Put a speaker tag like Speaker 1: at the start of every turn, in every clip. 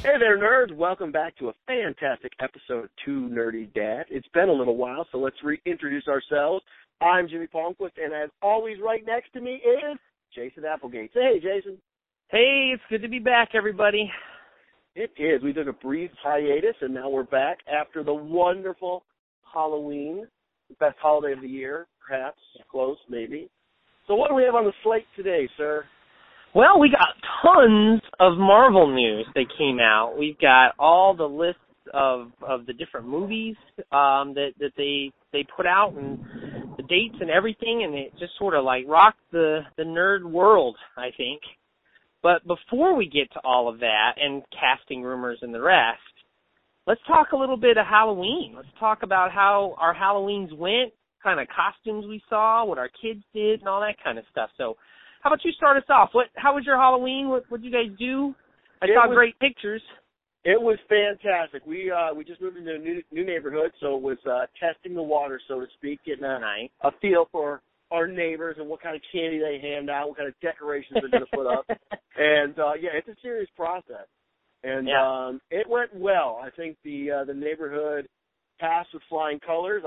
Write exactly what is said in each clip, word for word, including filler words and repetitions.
Speaker 1: Hey there, nerds. Welcome back to a fantastic episode of Two Nerdy Dads. It's been a little while, so let's reintroduce ourselves. I'm Jimmy Palmquist, and as always, right next to me is Jason Applegate. Say hey, Jason.
Speaker 2: Hey, it's good to be back, everybody.
Speaker 1: It is. We took a brief hiatus, and now we're back after the wonderful Halloween, the best holiday of the year, perhaps, close, maybe. So what do we have on the slate today, sir?
Speaker 2: Well, we got tons of Marvel news that came out. We've got all the lists of of the different movies um, that that they they put out and the dates and everything, and it just sort of like rocked the the nerd world, I think. But before we get to all of that and casting rumors and the rest, let's talk a little bit of Halloween. Let's talk about how our Halloweens went, kind of costumes we saw, what our kids did, and all that kind of stuff. So. How about you start us off? What? How was your Halloween? What did you guys do? I
Speaker 1: it
Speaker 2: saw
Speaker 1: was,
Speaker 2: great pictures.
Speaker 1: It was fantastic. We uh, we just moved into a new, new neighborhood, so it was uh, testing the water, so to speak, getting a,
Speaker 2: nice.
Speaker 1: a feel for our neighbors and what kind of candy they hand out, what kind of decorations they're going to put up. And, uh, yeah, it's a serious process. And
Speaker 2: yeah.
Speaker 1: um, it went well. I think the uh, the neighborhood passed with flying colors.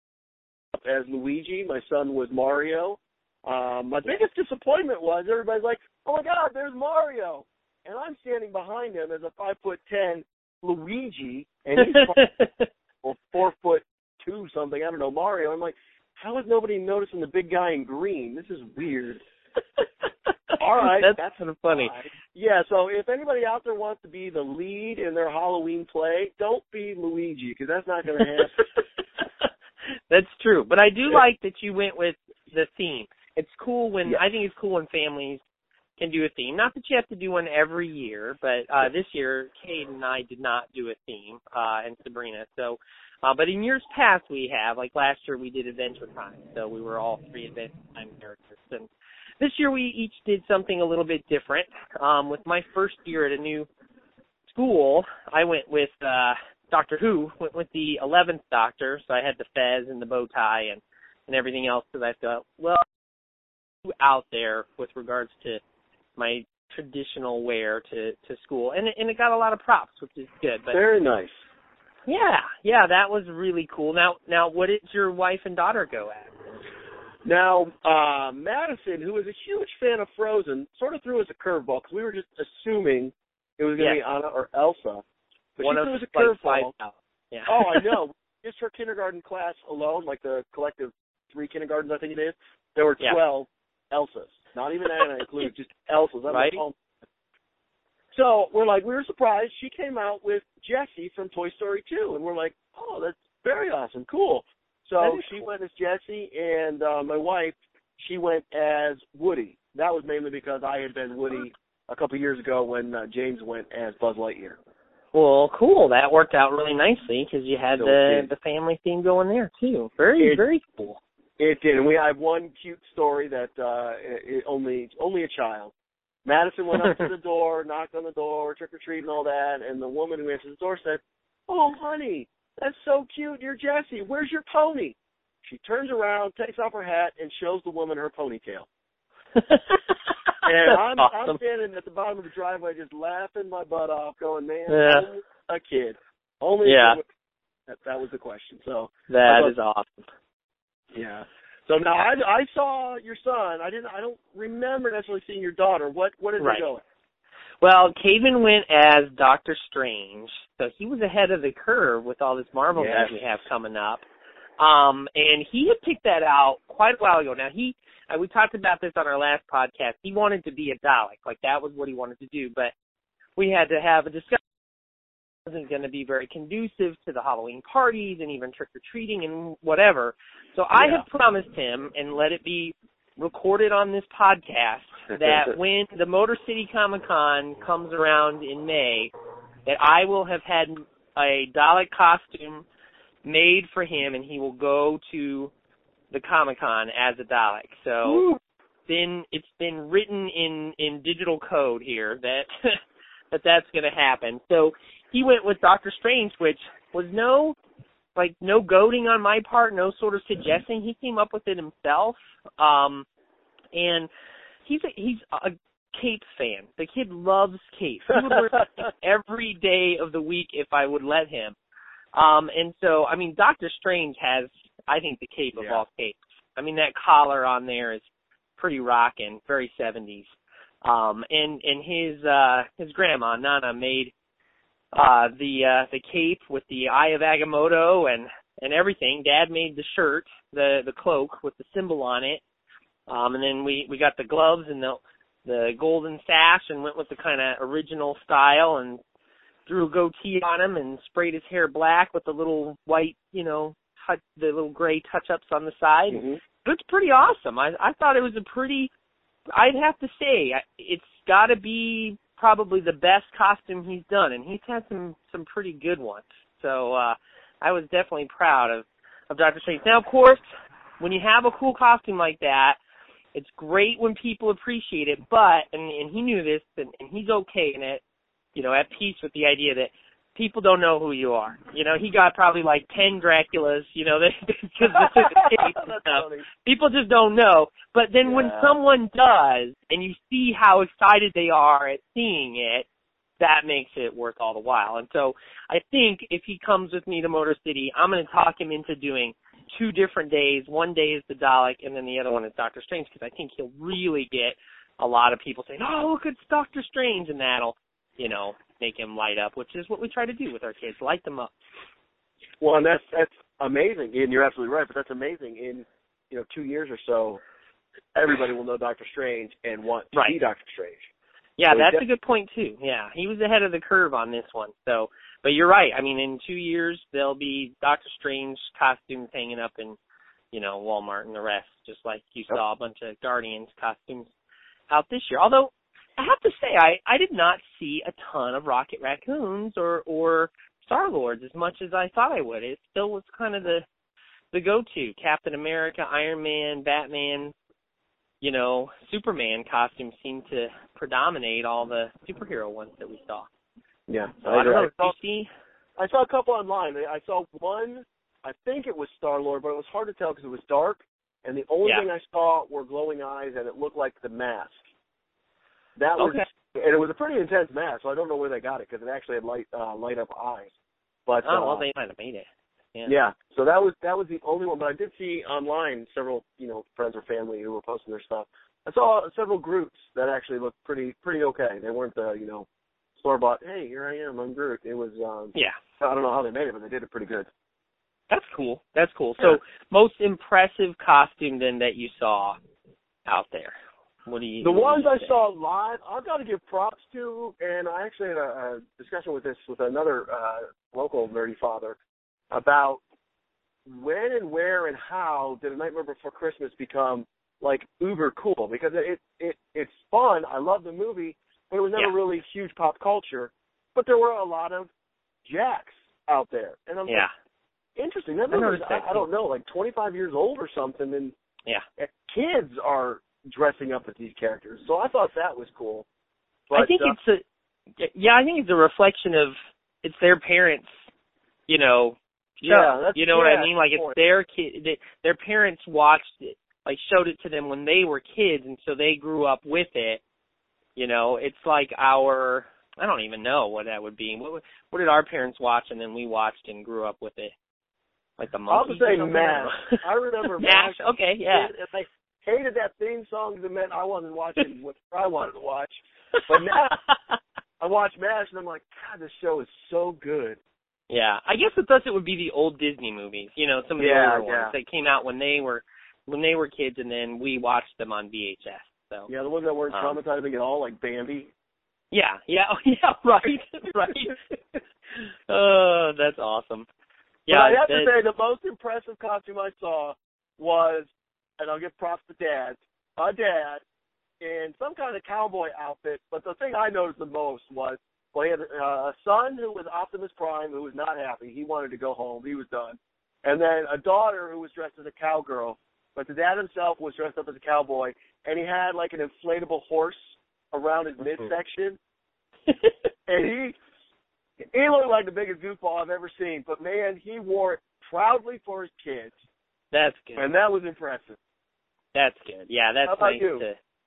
Speaker 1: I as Luigi. My son was Mario. Um, my biggest disappointment was everybody's like, oh, my God, there's Mario. And I'm standing behind him as a five foot ten Luigi, and he's well, four foot two something. I don't know, Mario. I'm like, how is nobody noticing the big guy in green? This is weird. All right.
Speaker 2: That's, that's kind of funny.
Speaker 1: Right. Yeah, so if anybody out there wants to be the lead in their Halloween play, don't be Luigi, because that's not going to happen.
Speaker 2: That's true. But I do like that you went with the theme. It's cool when,
Speaker 1: yes.
Speaker 2: I think it's cool when families can do a theme. Not that you have to do one every year, but uh, this year, Cade and I did not do a theme, uh, and Sabrina. So, uh, but in years past we have, like last year we did Adventure Time, so we were all three Adventure Time characters. And this year we each did something a little bit different. Um, with my first year at a new school, I went with uh, Doctor Who, went with the eleventh Doctor, so I had the fez and the bow tie and, and everything else, because I thought, well, out there with regards to my traditional wear to, to school. And it, and it got a lot of props, which is good. But
Speaker 1: very nice.
Speaker 2: Yeah, yeah, that was really cool. Now, now, what did your wife and daughter go at?
Speaker 1: Now, uh, Madison, who was a huge fan of Frozen, sort of threw us a curveball, because we were just assuming it was going to
Speaker 2: yes.
Speaker 1: be Anna or Elsa. But
Speaker 2: One
Speaker 1: she
Speaker 2: of
Speaker 1: threw us a
Speaker 2: like
Speaker 1: curveball.
Speaker 2: Yeah.
Speaker 1: Oh, I know. Just her kindergarten class alone, like the collective three kindergartens, I think it is, there were twelve. Yeah. Elsa's, not even Anna included, just Elsa's. I'm
Speaker 2: right.
Speaker 1: Like, so we're like, we were surprised. She came out with Jessie from Toy Story two, and we're like, oh, that's very awesome, cool. So she cool. went as Jessie, and uh, my wife, she went as Woody. That was mainly because I had been Woody a couple years ago when uh, James went as Buzz Lightyear.
Speaker 2: Well, cool. That worked out really nicely because you had
Speaker 1: so
Speaker 2: the the family theme going there too. Very,
Speaker 1: it,
Speaker 2: very cool.
Speaker 1: It did, and we have one cute story that uh, it, only only a child. Madison went up to the door, knocked on the door, trick or treat and all that, and the woman who answered the door said, "Oh, honey, that's so cute. You're Jessie. Where's your pony?" She turns around, takes off her hat, and shows the woman her ponytail. And I'm, awesome. I'm standing at the bottom of the driveway just laughing my butt off, going, "Man,
Speaker 2: yeah.
Speaker 1: only a kid. Only
Speaker 2: yeah.
Speaker 1: a kid." That, that was the question. So
Speaker 2: that is awesome.
Speaker 1: Yeah. So now I, I saw your son. I didn't. I don't remember necessarily seeing your daughter. What What did
Speaker 2: right.
Speaker 1: they go with?
Speaker 2: Well, Caven went as Doctor Strange, so he was ahead of the curve with all this Marvel
Speaker 1: yes.
Speaker 2: that we have coming up. Um, and he had picked that out quite a while ago. Now he, uh, we talked about this on our last podcast. He wanted to be a Dalek, like that was what he wanted to do. But we had to have a discussion. Wasn't going to be very conducive to the Halloween parties and even trick-or-treating and whatever. So I
Speaker 1: yeah.
Speaker 2: have promised him, and let it be recorded on this podcast, that when the Motor City Comic-Con comes around in May, that I will have had a Dalek costume made for him, and he will go to the Comic-Con as a Dalek. So then it's been written in, in digital code here that that that's going to happen. So he went with Doctor Strange, which was no, like, no goading on my part, no sort of suggesting. He came up with it himself, um, and he's a, he's a capes fan. The kid loves capes. He would wear capes every day of the week if I would let him. Um, and so, I mean, Doctor Strange has, I think, the cape of
Speaker 1: yeah.
Speaker 2: all capes. I mean, that collar on there is pretty rockin', very seventies. Um, and and his uh, his grandma Nana made uh, the uh, the cape with the Eye of Agamotto and, and everything. Dad made the shirt, the the cloak with the symbol on it. Um, and then we, we got the gloves and the the golden sash and went with the kind of original style and threw a goatee on him and sprayed his hair black with the little white, you know, touch, the little gray touch-ups on the side.
Speaker 1: Mm-hmm.
Speaker 2: It looks pretty awesome. I, I thought it was a pretty, I'd have to say, it's got to be probably the best costume he's done, and he's had some, some pretty good ones. So uh, I was definitely proud of, of Doctor Strange. Now, of course, when you have a cool costume like that, it's great when people appreciate it, but, and, and he knew this, and, and he's okay in it, you know, at peace with the idea that people don't know who you are. You know, he got probably like ten Draculas, you know, because the tape and stuff. People just don't know. But then
Speaker 1: yeah.
Speaker 2: when someone does, and you see how excited they are at seeing it, that makes it worth all the while. And so I think if he comes with me to Motor City, I'm going to talk him into doing two different days. One day is the Dalek, and then the other one is Doctor Strange, because I think he'll really get a lot of people saying, oh, look, it's Doctor Strange, and that'll, you know, make him light up, which is what we try to do with our kids, light them up.
Speaker 1: Well, and that's that's amazing, and you're absolutely right, but that's amazing. In, you know, two years or so, everybody will know Doctor Strange and want to
Speaker 2: right.
Speaker 1: be Doctor Strange.
Speaker 2: Yeah,
Speaker 1: so
Speaker 2: that's
Speaker 1: def-
Speaker 2: a good point, too. Yeah, he was ahead of the curve on this one. So, but you're right. I mean, in two years, there'll be Doctor Strange costumes hanging up in, you know, Walmart and the rest, just like you
Speaker 1: yep.
Speaker 2: saw a bunch of Guardians costumes out this year. Although, I have to say, I, I did not see a ton of Rocket Raccoons or, or Star-Lords as much as I thought I would. It still was kind of the the go-to. Captain America, Iron Man, Batman, you know, Superman costumes seem to predominate all the superhero ones that we saw.
Speaker 1: Yeah.
Speaker 2: So I, I don't know.
Speaker 1: I saw,
Speaker 2: Did you see?
Speaker 1: I saw a couple online. I saw one, I think it was Star-Lord, but it was hard to tell because it was dark, and the only
Speaker 2: Yeah.
Speaker 1: thing I saw were glowing eyes, and it looked like the mask. That was,
Speaker 2: okay.
Speaker 1: and it was a pretty intense mask, so I don't know where they got it because it actually had light uh, light up eyes. But
Speaker 2: Oh, well,
Speaker 1: uh,
Speaker 2: they might have made it. Yeah.
Speaker 1: yeah, so that was that was the only one. But I did see online several, you know, friends or family who were posting their stuff. I saw several groups that actually looked pretty pretty okay. They weren't the, you know, store bought. Hey, here I am, I'm Groot. It was um,
Speaker 2: Yeah.
Speaker 1: I don't know how they made it, but they did it pretty good.
Speaker 2: That's cool. That's cool.
Speaker 1: Yeah.
Speaker 2: So, most impressive costume then that you saw out there? What do you?
Speaker 1: The
Speaker 2: what
Speaker 1: ones
Speaker 2: do you
Speaker 1: I
Speaker 2: say?
Speaker 1: saw live, I've got to give props to, and I actually had a, a discussion with this with another uh, local nerdy father about when and where and how did A Nightmare Before Christmas become like uber cool, because it it it's fun. I love the movie, but it was never
Speaker 2: Yeah.
Speaker 1: really huge pop culture. But there were a lot of jacks out there, and I'm
Speaker 2: Yeah.
Speaker 1: like, interesting. That
Speaker 2: I
Speaker 1: movie,
Speaker 2: noticed
Speaker 1: I,
Speaker 2: that
Speaker 1: I don't know, like twenty-five years old or something, and
Speaker 2: Yeah.
Speaker 1: kids are dressing up as these characters. So I thought that was cool. But,
Speaker 2: I think
Speaker 1: uh,
Speaker 2: it's a. Yeah, I think it's a reflection of it's their parents, you know.
Speaker 1: Yeah,
Speaker 2: show.
Speaker 1: that's,
Speaker 2: you know what
Speaker 1: yeah,
Speaker 2: I mean? Like it's
Speaker 1: point.
Speaker 2: their kid. They, their parents watched it, like showed it to them when they were kids, and so they grew up with it. You know, it's like our. I don't even know what that would be. What, what did our parents watch, and then we watched and grew up with it? Like the
Speaker 1: I'll
Speaker 2: Monkees.
Speaker 1: just say
Speaker 2: or something?
Speaker 1: MASH. I remember
Speaker 2: MASH.
Speaker 1: MASH.
Speaker 2: Okay, yeah.
Speaker 1: And I hated that theme song because it meant I wasn't watching what I wanted to watch. But now I watch MASH and I'm like, God, this show is so good.
Speaker 2: Yeah, I guess with us it would be the old Disney movies. You know, some of the
Speaker 1: Yeah,
Speaker 2: older
Speaker 1: yeah.
Speaker 2: ones that came out when they were when they were kids, and then we watched them on V H S. So
Speaker 1: Yeah, the ones that weren't
Speaker 2: Um,
Speaker 1: traumatizing at all, like Bambi.
Speaker 2: yeah, yeah, oh, yeah, right, right. Oh, that's awesome.
Speaker 1: But
Speaker 2: Yeah,
Speaker 1: I have
Speaker 2: that,
Speaker 1: to say the most impressive costume I saw was, and I'll give props to Dad, a dad in some kind of cowboy outfit. But the thing I noticed the most was, well, he had uh, a son who was Optimus Prime, who was not happy. He wanted to go home. He was done. And then a daughter who was dressed as a cowgirl. But the dad himself was dressed up as a cowboy, and he had like an inflatable horse around his midsection. And he he looked like the biggest goofball I've ever seen. But, man, he wore it proudly for his kids.
Speaker 2: that's good.
Speaker 1: And that was impressive.
Speaker 2: That's good. Yeah, that's
Speaker 1: How about
Speaker 2: nice
Speaker 1: you?
Speaker 2: to.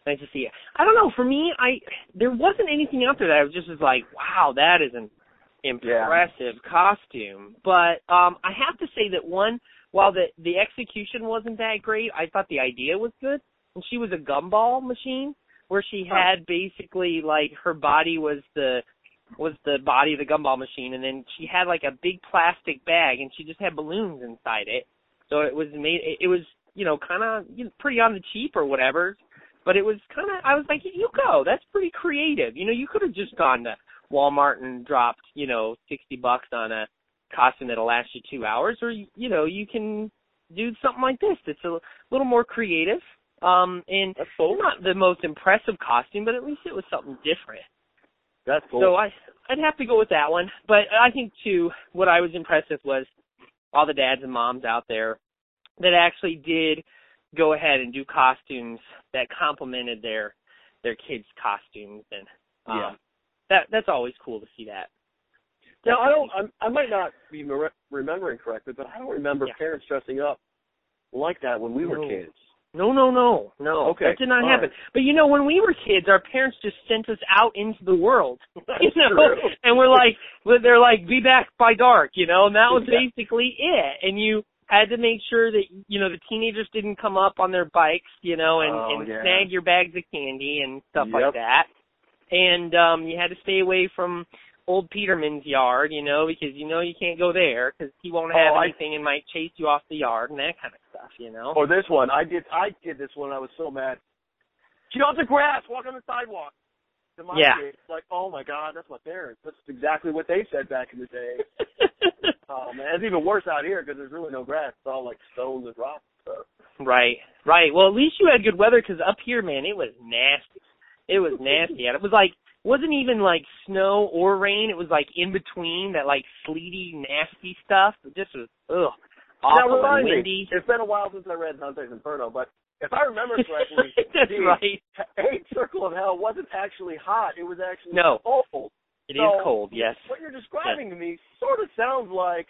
Speaker 2: Nice to see you. I don't know. For me, I there wasn't anything out there that I was just was like, wow, that is an impressive yeah. costume. But um, I have to say that one, while the the execution wasn't that great, I thought the idea was good. And she was a gumball machine where she had basically like her body was the was the body of the gumball machine, and then she had like a big plastic bag, and she just had balloons inside it. So it was made. It, it was you know kind of you know, pretty on the cheap or whatever. But it was kind of, I was like, you go, that's pretty creative. You know, you could have just gone to Walmart and dropped, you know, sixty bucks on a costume that'll last you two hours. Or, you know, you can do something like this that's a little more creative. Um, and
Speaker 1: that's cool.
Speaker 2: Not the most impressive costume, but at least it was something different.
Speaker 1: That's cool.
Speaker 2: So I, I'd have to go with that one. But I think, too, what I was impressed with was all the dads and moms out there that actually did go ahead and do costumes that complemented their their kids' costumes, and um,
Speaker 1: yeah,
Speaker 2: that that's always cool to see that.
Speaker 1: Now I don't, I'm, I might not be re- remembering correctly, but I don't remember
Speaker 2: yeah.
Speaker 1: parents dressing up like that when we
Speaker 2: no.
Speaker 1: were kids.
Speaker 2: No, no, no, no.
Speaker 1: Okay,
Speaker 2: that did not
Speaker 1: all
Speaker 2: happen.
Speaker 1: right.
Speaker 2: But you know, when we were kids, our parents just sent us out into the world,
Speaker 1: That's
Speaker 2: you know,
Speaker 1: true.
Speaker 2: and we're like, they're like, be back by dark, you know, and that was
Speaker 1: yeah.
Speaker 2: basically it, and you had to make sure that, you know, the teenagers didn't come up on their bikes, you know, and,
Speaker 1: oh,
Speaker 2: and
Speaker 1: yeah.
Speaker 2: snag your bags of candy and stuff
Speaker 1: yep.
Speaker 2: like that. And um you had to stay away from old Peterman's yard, you know, because you know you can't go there because he won't have
Speaker 1: oh,
Speaker 2: anything
Speaker 1: I...
Speaker 2: and might chase you off the yard and that kind of stuff, you know.
Speaker 1: Or this one. I did I did this one. I was so mad. Get off the grass. Walk on the sidewalk. To my
Speaker 2: yeah.
Speaker 1: kids, like, oh, my God, that's my parents. That's exactly what they said back in the day. Oh, man, it's even worse out here because there's really no grass. It's all, like, stones and rocks and stuff.
Speaker 2: Right, right. Well, at least you had good weather because up here, man, it was nasty. It was nasty. And it was like, wasn't even, like, snow or rain. It was, like, in between, that, like, sleety, nasty stuff. It just was, ugh, awful
Speaker 1: now,
Speaker 2: and windy.
Speaker 1: Me, it's been a while since I read Dante's Inferno, but if I remember correctly,
Speaker 2: that's
Speaker 1: the
Speaker 2: right.
Speaker 1: Eighth Circle of Hell wasn't actually hot. It was actually
Speaker 2: no.
Speaker 1: cold.
Speaker 2: It
Speaker 1: so
Speaker 2: is cold, yes.
Speaker 1: What you're describing
Speaker 2: yes.
Speaker 1: to me sort of sounds like,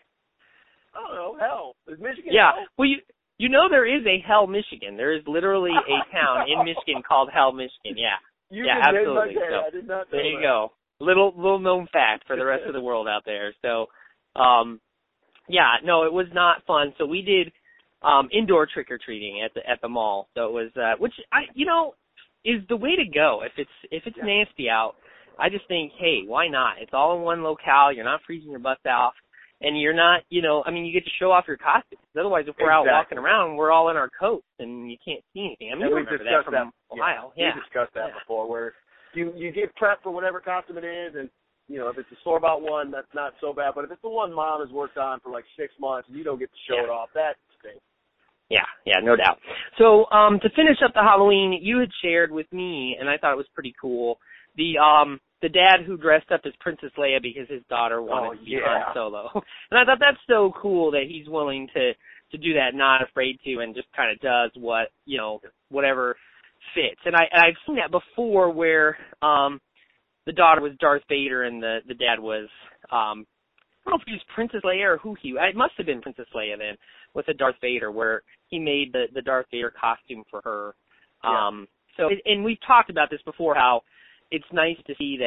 Speaker 1: I don't know, hell. Is Michigan
Speaker 2: Yeah.
Speaker 1: hell?
Speaker 2: Well, you you know there is a Hell, Michigan. There is literally a town in Michigan called Hell, Michigan. Yeah.
Speaker 1: You
Speaker 2: yeah,
Speaker 1: can
Speaker 2: absolutely.
Speaker 1: My
Speaker 2: so,
Speaker 1: I did not know
Speaker 2: there you
Speaker 1: that.
Speaker 2: go. Little little known fact for the rest of the world out there. So, um, yeah, no, it was not fun. So we did um, indoor trick or treating at the at the mall. So it was, uh, which I, you know, is the way to go. If it's if it's
Speaker 1: yeah.
Speaker 2: nasty out, I just think, hey, why not? It's all in one locale. You're not freezing your butts off, and you're not, you know, I mean, you get to show off your costumes. Otherwise, if we're
Speaker 1: exactly.
Speaker 2: out walking around, we're all in our coats and you can't see anything. I mean,
Speaker 1: and
Speaker 2: you
Speaker 1: we've
Speaker 2: remember
Speaker 1: discussed
Speaker 2: that from
Speaker 1: that.
Speaker 2: Ohio.
Speaker 1: Yeah,
Speaker 2: yeah.
Speaker 1: we discussed that
Speaker 2: yeah.
Speaker 1: before, where you you get prepped for whatever costume it is, and you know if it's a store bought one, that's not so bad. But if it's the one mom has worked on for like six months and you don't get to show
Speaker 2: yeah.
Speaker 1: it off, that stinks.
Speaker 2: Yeah, yeah, no doubt. So um, to finish up the Halloween, you had shared with me, and I thought it was pretty cool, the um the dad who dressed up as Princess Leia because his daughter wanted
Speaker 1: oh,
Speaker 2: to be
Speaker 1: yeah.
Speaker 2: Han Solo. And I thought that's so cool that he's willing to to do that, not afraid to, and just kind of does what, you know, whatever fits. And I and I've seen that before where um the daughter was Darth Vader and the the dad was um I don't know if he was Princess Leia or who he it must have been Princess Leia then with the Darth Vader, where he made the the Darth Vader costume for her.
Speaker 1: Yeah.
Speaker 2: Um so and we've talked about this before, how it's nice to see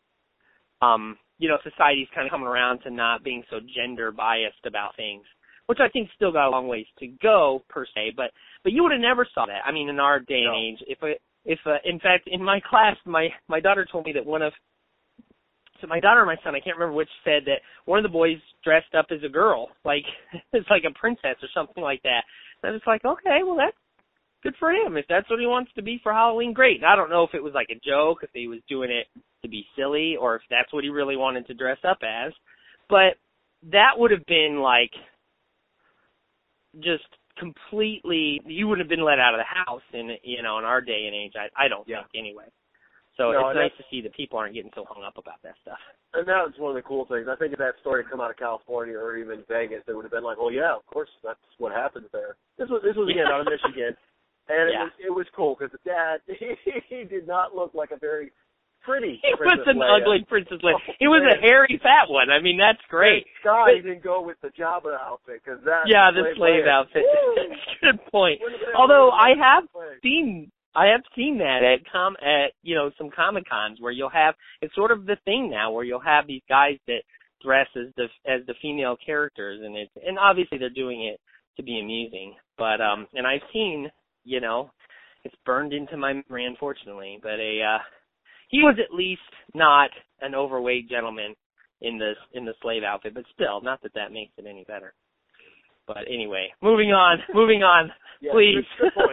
Speaker 2: that um you know society's kind of coming around to not being so gender biased about things, which I think still got a long ways to go per se, but but you would have never saw that. I mean, in our day
Speaker 1: no.
Speaker 2: and age, if a, if a, in fact in my class, my my daughter told me that one of so my daughter or my son, I can't remember which, said that one of the boys dressed up as a girl, like it's like a princess or something like that. And I was like, okay, well that's good for him. If that's what he wants to be for Halloween, great. And I don't know if it was like a joke, if he was doing it to be silly, or if that's what he really wanted to dress up as. But that would have been like just completely, you would have been let out of the house in, you know, in our day and age. I, I don't
Speaker 1: yeah.
Speaker 2: think anyway. So
Speaker 1: no,
Speaker 2: it's nice to see that people aren't getting so hung up about that stuff.
Speaker 1: And that was one of the cool things. I think if that story had come out of California or even Vegas, it would have been like, well, yeah, of course, that's what happens there. This was this was again out of Michigan, and
Speaker 2: yeah.
Speaker 1: it was it was cool because the dad he, he did not look like a very pretty.
Speaker 2: He
Speaker 1: Princess
Speaker 2: was an
Speaker 1: Leia.
Speaker 2: ugly Princess Leia.
Speaker 1: Oh,
Speaker 2: he was
Speaker 1: man.
Speaker 2: a hairy fat one. I mean, that's great.
Speaker 1: Thank God
Speaker 2: but,
Speaker 1: he didn't go with the Jabba outfit because that.
Speaker 2: Yeah, the slave
Speaker 1: Leia.
Speaker 2: outfit.
Speaker 1: Woo!
Speaker 2: Good point.
Speaker 1: Wouldn't have been
Speaker 2: Although
Speaker 1: able to
Speaker 2: I have
Speaker 1: play.
Speaker 2: seen I have seen that at com at you know some Comic Cons where you'll have it's sort of the thing now where you'll have these guys that dress as the as the female characters, and it's and obviously they're doing it to be amusing. But um, and I've seen you know it's burned into my memory unfortunately, but a uh, he was at least not an overweight gentleman in the in the slave outfit, but still, not that that makes it any better. But anyway, moving on, moving on,
Speaker 1: yeah,
Speaker 2: please.
Speaker 1: Good point.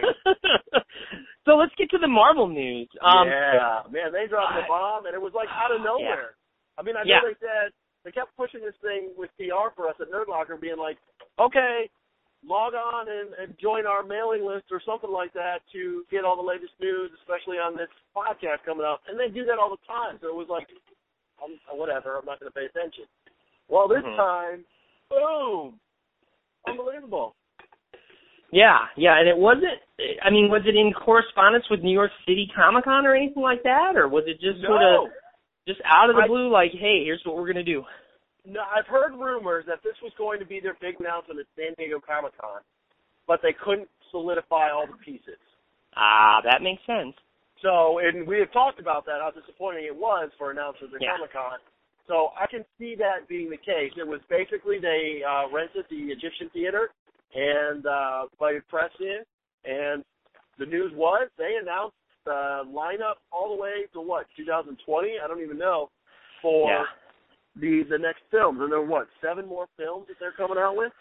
Speaker 2: So let's get to the Marvel news. Um,
Speaker 1: yeah, man, they dropped the bomb, and it was like out of nowhere. Yeah. I mean, I know
Speaker 2: yeah.
Speaker 1: they said, they kept pushing this thing with P R for us at Nerd Locker, being like, okay, log on and, and join our mailing list or something like that to get all the latest news, especially on this podcast coming up. And they do that all the time. So it was like, um, whatever, I'm not going to pay attention. Well, this
Speaker 2: mm-hmm.
Speaker 1: time, boom, unbelievable.
Speaker 2: Yeah, yeah, and it wasn't, I mean, was it in correspondence with New York City Comic Con or anything like that? Or was it just
Speaker 1: no.
Speaker 2: sort of, just out of the
Speaker 1: I,
Speaker 2: blue, like, hey, here's what we're going to do?
Speaker 1: No, I've heard rumors that this was going to be their big announcement at San Diego Comic Con, but they couldn't solidify all the pieces.
Speaker 2: Ah, that makes sense.
Speaker 1: So, and we have talked about that, how disappointing it was for announcements at
Speaker 2: yeah.
Speaker 1: Comic Con. So I can see that being the case. It was basically they uh, rented the Egyptian Theater and uh, invited press in, and the news was they announced the lineup all the way to what, two thousand twenty? I don't even know, for
Speaker 2: yeah.
Speaker 1: the the next films. And there are what, seven more films that they're coming out with?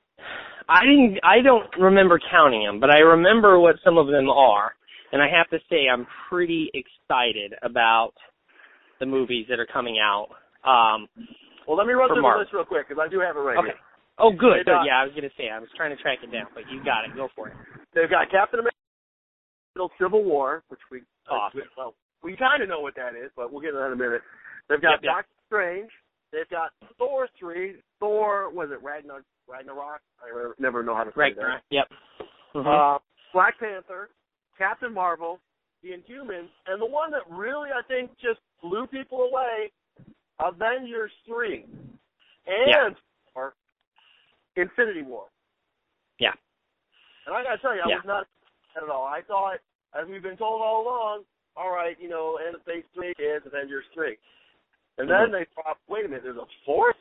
Speaker 2: I didn't. I don't remember counting them, but I remember what some of them are, and I have to say I'm pretty excited about the movies that are coming out. Um,
Speaker 1: well, let me run through
Speaker 2: Marvel.
Speaker 1: the list real quick because I do have it right
Speaker 2: okay.
Speaker 1: here.
Speaker 2: Oh, good.
Speaker 1: They've
Speaker 2: good.
Speaker 1: got,
Speaker 2: Yeah, I was going to say, I was trying to track it down, but you got it. Go for it.
Speaker 1: They've got Captain America, Civil War, which we,
Speaker 2: awesome.
Speaker 1: uh, well, we kind of know what that is, but we'll get to that in a minute. They've got
Speaker 2: yep,
Speaker 1: Doctor
Speaker 2: yep.
Speaker 1: Strange. They've got Thor three. Thor, was it Ragnarok? Ragnarok? I never know how to say
Speaker 2: Ragnarok.
Speaker 1: that.
Speaker 2: Yep. Mm-hmm.
Speaker 1: Uh, Black Panther, Captain Marvel, The Inhumans, and the one that really, I think, just blew people away, Avengers three. And
Speaker 2: yeah.
Speaker 1: or Infinity War.
Speaker 2: Yeah.
Speaker 1: And I got to tell you, I
Speaker 2: yeah.
Speaker 1: was not at all. I thought, as we've been told all along, all right, you know, end of phase three is Avengers three. And
Speaker 2: mm-hmm.
Speaker 1: then they thought, wait a minute, there's a fourth?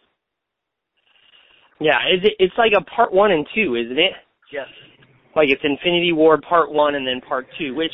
Speaker 2: Yeah, is it, it's like a part one and two, isn't it?
Speaker 1: Yes.
Speaker 2: Like it's Infinity War part one and then part two, which,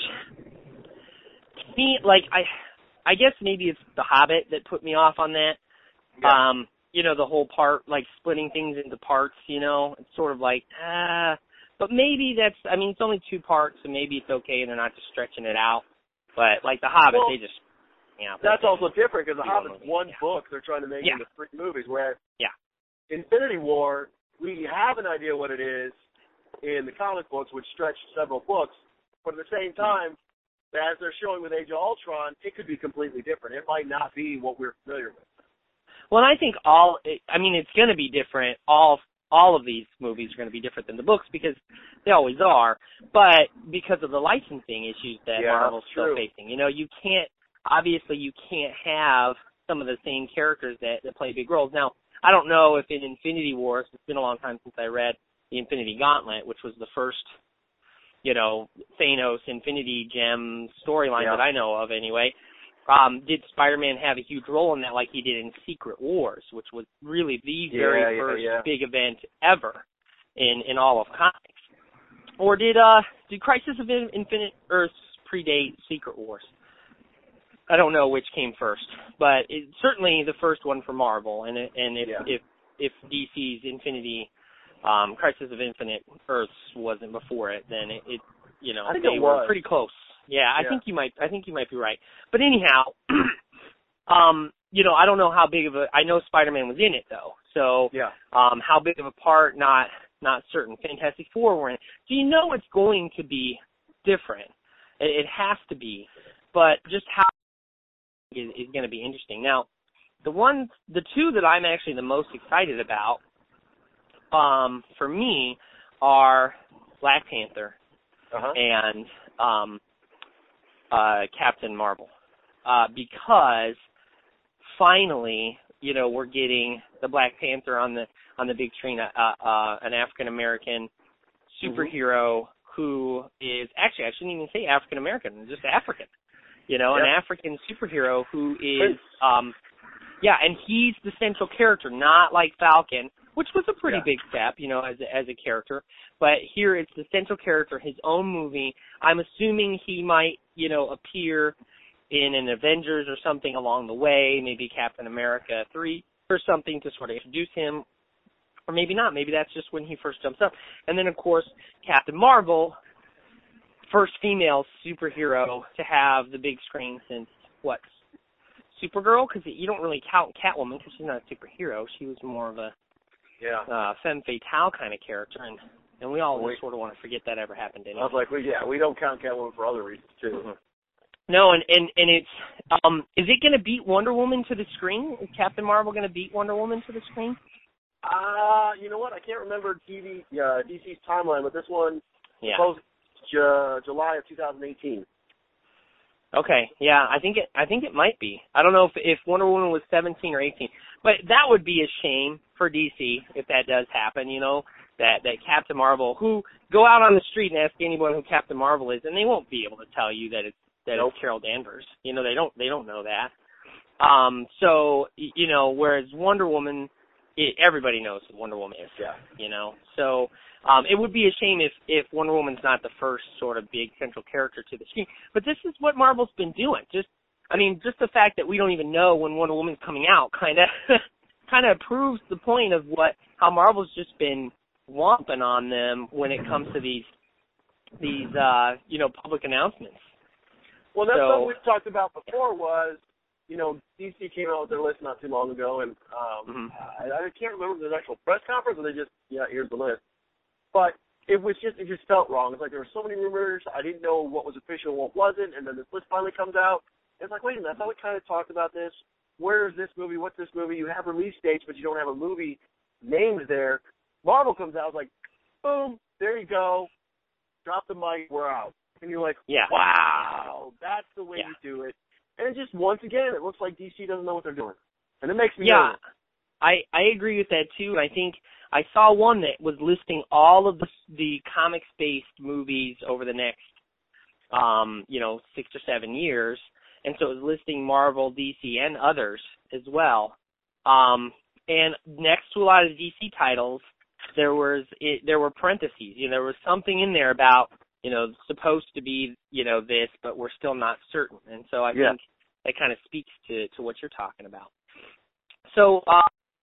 Speaker 2: to me, like, I I guess maybe it's The Hobbit that put me off on that.
Speaker 1: Yeah.
Speaker 2: Um, you know, the whole part, like splitting things into parts, you know, it's sort of like, ah, but maybe that's, I mean, it's only two parts, so maybe it's okay and they're not just stretching it out. But like The Hobbit,
Speaker 1: well,
Speaker 2: they just, you know.
Speaker 1: That's also different because The Hobbit's one
Speaker 2: yeah.
Speaker 1: book they're trying to make
Speaker 2: yeah.
Speaker 1: into three movies, whereas
Speaker 2: yeah.
Speaker 1: Infinity War, we have an idea what it is in the comic books, which stretch several books, but at the same time, as they're showing with Age of Ultron, it could be completely different. It might not be what we're familiar with.
Speaker 2: Well, and I think all, I mean, it's going to be different. All all of these movies are going to be different than the books because they always are. But because of the licensing issues that
Speaker 1: yeah,
Speaker 2: Marvel's still
Speaker 1: true.
Speaker 2: facing, you know, you can't, obviously you can't have some of the same characters that, that play big roles. Now, I don't know if in Infinity War, it's been a long time since I read the Infinity Gauntlet, which was the first, you know, Thanos Infinity Gem storyline
Speaker 1: yeah.
Speaker 2: that I know of anyway. Um, did Spider-Man have a huge role in that like he did in Secret Wars, which was really the very
Speaker 1: yeah, yeah,
Speaker 2: first
Speaker 1: yeah.
Speaker 2: big event ever in, in all of comics? Or did uh did Crisis of Infinite Earths predate Secret Wars? I don't know which came first, but it's certainly the first one for Marvel. And it, and if,
Speaker 1: yeah.
Speaker 2: if if D C's Infinity um, Crisis of Infinite Earths wasn't before it, then it, it you know
Speaker 1: I think
Speaker 2: they
Speaker 1: it
Speaker 2: were
Speaker 1: was.
Speaker 2: pretty close. Yeah, I
Speaker 1: yeah.
Speaker 2: think you might. I think you might be right. But anyhow, um, you know, I don't know how big of a. I know Spider-Man was in it though, so
Speaker 1: yeah.
Speaker 2: um, how big of a part? Not not certain. Fantastic Four were in it, so you know it's going to be different. It, it has to be, but just how is, is going to be interesting. Now, the ones, the two that I'm actually the most excited about, um, for me, are Black Panther
Speaker 1: uh-huh.
Speaker 2: and um, uh, Captain Marvel, uh, because finally, you know, we're getting the Black Panther on the on the big screen, uh, uh, an African American superhero mm-hmm. who is actually, I shouldn't even say African American, just African. You know,
Speaker 1: yep.
Speaker 2: an African superhero who is, um, yeah, and he's the central character, not like Falcon, which was a pretty yeah. big step, you know, as a, as a character. But here it's the central character, his own movie. I'm assuming he might, you know, appear in an Avengers or something along the way, maybe Captain America three or something to sort of introduce him. Or maybe not. Maybe that's just when he first jumps up. And then, of course, Captain Marvel, first female superhero to have the big screen since, what, Supergirl? Because you don't really count Catwoman because she's not a superhero. She was more of a
Speaker 1: yeah.
Speaker 2: uh, femme fatale kind of character. And, and we all
Speaker 1: we,
Speaker 2: sort of want to forget that ever happened anyway.
Speaker 1: I was like, well, yeah, we don't count Catwoman for other reasons, too.
Speaker 2: Mm-hmm. No, and, and, and it's, um, is it going to beat Wonder Woman to the screen? Is Captain Marvel going to beat Wonder Woman to the screen?
Speaker 1: Uh, you know what? I can't remember D V, uh, D C's timeline, but this one,
Speaker 2: yeah.
Speaker 1: supposed uh, July of two thousand eighteen.
Speaker 2: Okay, yeah, I think it. I think it might be. I don't know if if Wonder Woman was seventeen or eighteen, but that would be a shame for D C if that does happen. You know, that that Captain Marvel, who go out on the street and ask anyone who Captain Marvel is, and they won't be able to tell you that it's that nope. it's Carol Danvers. You know, they don't they don't know that. Um, so you know, whereas Wonder Woman, it, everybody knows who Wonder Woman is.
Speaker 1: Yeah.
Speaker 2: You know, so. Um, it would be a shame if, if Wonder Woman's not the first sort of big central character to the screen. But this is what Marvel's been doing. Just, I mean, just the fact that we don't even know when Wonder Woman's coming out kind of kind of proves the point of what how Marvel's just been whomping on them when it comes to these these uh, you know public announcements.
Speaker 1: Well, that's
Speaker 2: so,
Speaker 1: what we've talked about before. Was you know D C came out with their list not too long ago, and um, mm-hmm. I, I can't remember the actual press conference, or they just yeah here's the list. But it was just, it just felt wrong. It's like there were so many rumors. I didn't know what was official and what wasn't. And then this list finally comes out. It's like, wait a minute, I thought we kind of talked about this. Where is this movie? What's this movie? You have release dates, but you don't have a movie named there. Marvel comes out, it's like, boom, there you go. Drop the mic, we're out. And you're like,
Speaker 2: yeah.
Speaker 1: wow, that's the way
Speaker 2: yeah.
Speaker 1: you do it. And just once again, it looks like D C doesn't know what they're doing. And it makes me
Speaker 2: yeah.
Speaker 1: nervous.
Speaker 2: I, I agree with that, too. And I think I saw one that was listing all of the, the comics-based movies over the next, um, you know, six or seven years. And so it was listing Marvel, D C, and others as well. Um, and next to a lot of the D C titles, there was it, there were parentheses. You know, there was something in there about, you know, supposed to be, you know, this, but we're still not certain. And so I
Speaker 1: yeah.
Speaker 2: think that kind of speaks to, to what you're talking about. So, uh,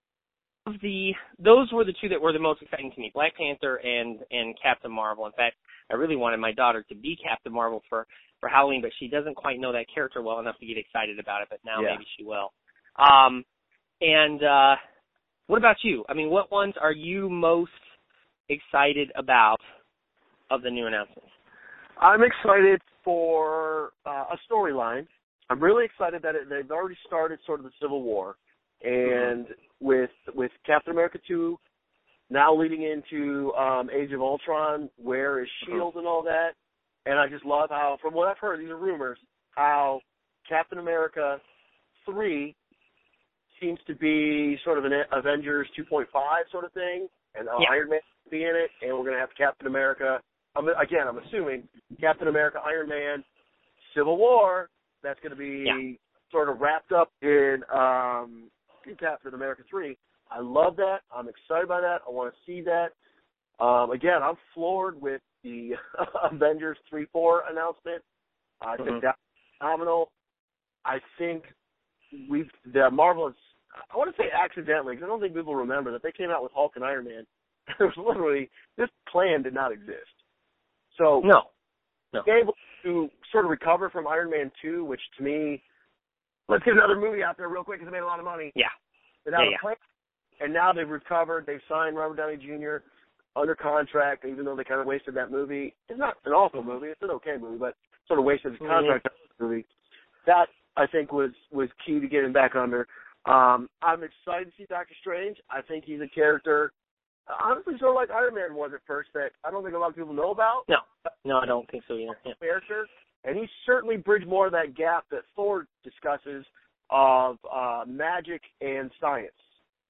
Speaker 2: the those were the two that were the most exciting to me, Black Panther and and Captain Marvel. In fact, I really wanted my daughter to be Captain Marvel for for Halloween, but she doesn't quite know that character well enough to get excited about it, but now
Speaker 1: yeah.
Speaker 2: maybe she will. Um and uh what about you? I mean, what ones are you most excited about of the new announcements?
Speaker 1: I'm excited for uh, a storyline. I'm really excited that it, they've already started sort of the Civil War. And with with Captain America two now leading into um, Age of Ultron, where is S H I E L D and all that, and I just love how, from what I've heard, these are rumors, how Captain America three seems to be sort of an Avengers two point five sort of thing, and uh,
Speaker 2: yeah.
Speaker 1: Iron Man will be in it, and we're going to have Captain America, I'm, again, I'm assuming, Captain America, Iron Man, Civil War, that's going to be
Speaker 2: yeah.
Speaker 1: sort of wrapped up in um, Captain America three. I love that. I'm excited by that. I want to see that. Um, again, I'm floored with the Avengers three four announcement. I think mm-hmm. that's phenomenal. I think we've the Marvel is, I want to say accidentally, because I don't think people remember that they came out with Hulk and Iron Man. It was literally, this plan did not exist. So,
Speaker 2: no. no.
Speaker 1: being able to sort of recover from Iron Man two, which to me, let's get another movie out there real quick because it made a lot of money.
Speaker 2: Yeah.
Speaker 1: Without
Speaker 2: yeah,
Speaker 1: a
Speaker 2: yeah.
Speaker 1: plan. And now they've recovered. They've signed Robert Downey Junior under contract, even though they kind of wasted that movie. It's not an awful movie. It's an okay movie, but sort of wasted his contract mm-hmm. movie. That, I think, was, was key to getting back under. Um, I'm excited to see Doctor Strange. I think he's a character, honestly, sort of like Iron Man was at first, that I don't think a lot of people know about.
Speaker 2: No, no, I don't think so either. Yeah.
Speaker 1: Character. And he certainly bridged more of that gap that Thor discusses of uh, magic and science.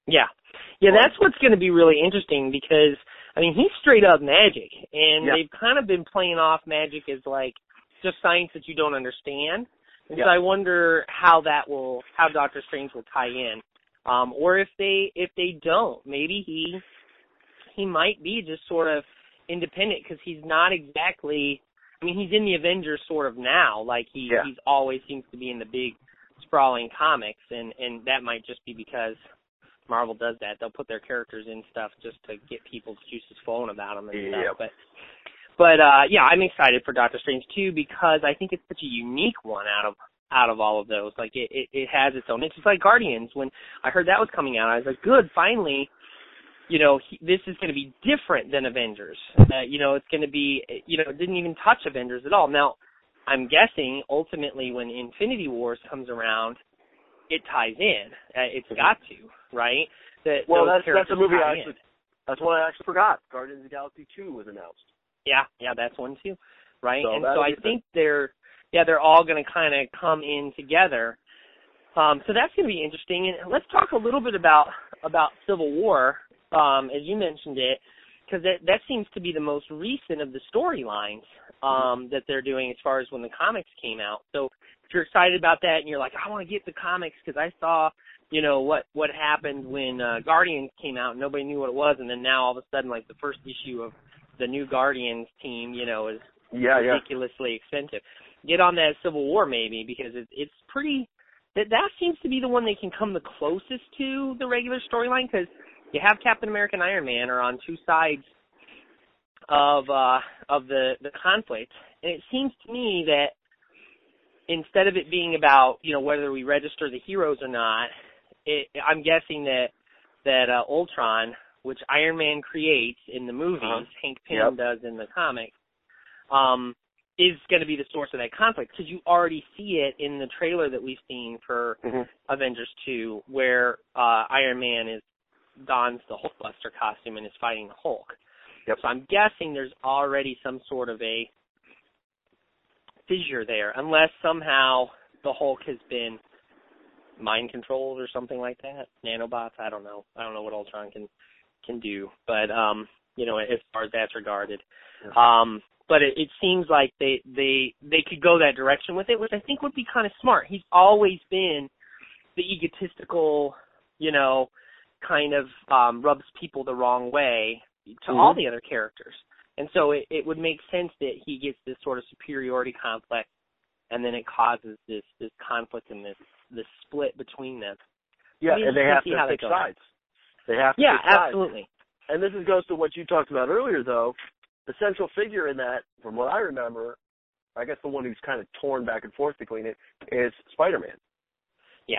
Speaker 2: Yeah. Yeah, that's what's going to be really interesting because, I mean, he's straight up magic, and
Speaker 1: yeah.
Speaker 2: they've kind of been playing off magic as, like, just science that you don't understand. And
Speaker 1: yeah.
Speaker 2: so I wonder how that will, how Doctor Strange will tie in. Um, or if they, if they don't, maybe he, he might be just sort of independent because he's not exactly, I mean, he's in the Avengers sort of now, like he,
Speaker 1: yeah.
Speaker 2: he's always seems to be in the big sprawling comics, and, and that might just be because Marvel does that. They'll put their characters in stuff just to get people's juices flowing about them and
Speaker 1: yep.
Speaker 2: stuff. But, but uh, yeah, I'm excited for Doctor Strange too because I think it's such a unique one out of out of all of those. Like it, it, it has its own. It's just like Guardians. When I heard that was coming out, I was like, good, finally. You know, he, this is going to be different than Avengers. Uh, you know, it's going to be. You know, it didn't even touch Avengers at all. Now, I'm guessing ultimately when Infinity Wars comes around, it ties in. Uh, it's got to, right? That
Speaker 1: well, that's that's a movie I
Speaker 2: in.
Speaker 1: actually. That's one I actually forgot. Guardians of the Galaxy two was announced.
Speaker 2: Yeah, yeah, that's one too, right?
Speaker 1: So
Speaker 2: and so I think they're, yeah, they're all going to kind of come in together. Um, so that's going to be interesting. And let's talk a little bit about about Civil War, um, as you mentioned it, because that that seems to be the most recent of the storylines um, that they're doing as far as when the comics came out. So if you're excited about that and you're like, I want to get the comics because I saw, you know, what, what happened when uh, Guardians came out and nobody knew what it was, and then now all of a sudden, like, the first issue of the new Guardians team, you know, is
Speaker 1: yeah,
Speaker 2: ridiculously
Speaker 1: yeah.
Speaker 2: expensive. Get on that Civil War maybe because it, it's pretty – that that seems to be the one they can come the closest to the regular storyline because you have Captain America and Iron Man are on two sides of uh, of the, the conflict. And it seems to me that instead of it being about, you know, whether we register the heroes or not, it, I'm guessing that, that uh, Ultron, which Iron Man creates in the movies, uh-huh. Hank Pym
Speaker 1: yep.
Speaker 2: does in the comics, um, is going to be the source of that conflict because you already see it in the trailer that we've seen for
Speaker 1: mm-hmm.
Speaker 2: Avengers two where uh, Iron Man is dons the Hulkbuster costume and is fighting the Hulk.
Speaker 1: Yep.
Speaker 2: So I'm guessing there's already some sort of a fissure there, unless somehow the Hulk has been mind controlled or something like that. Nanobots, I don't know. I don't know what Ultron can can do, but um, you know, as far as that's regarded.
Speaker 1: Yeah.
Speaker 2: Um, but it, it seems like they they they could go that direction with it, which I think would be kind of smart. He's always been the egotistical, you know, kind of um, rubs people the wrong way to
Speaker 1: mm-hmm.
Speaker 2: all the other characters. And so it, it would make sense that he gets this sort of superiority complex, and then it causes this, this conflict and this this split between them.
Speaker 1: Yeah,
Speaker 2: I mean,
Speaker 1: and they have to pick sides. They have to
Speaker 2: yeah,
Speaker 1: pick sides.
Speaker 2: absolutely.
Speaker 1: And this is, goes to what you talked about earlier, though. The central figure in that, from what I remember, I guess the one who's kind of torn back and forth between it, is Spider-Man.
Speaker 2: Yeah.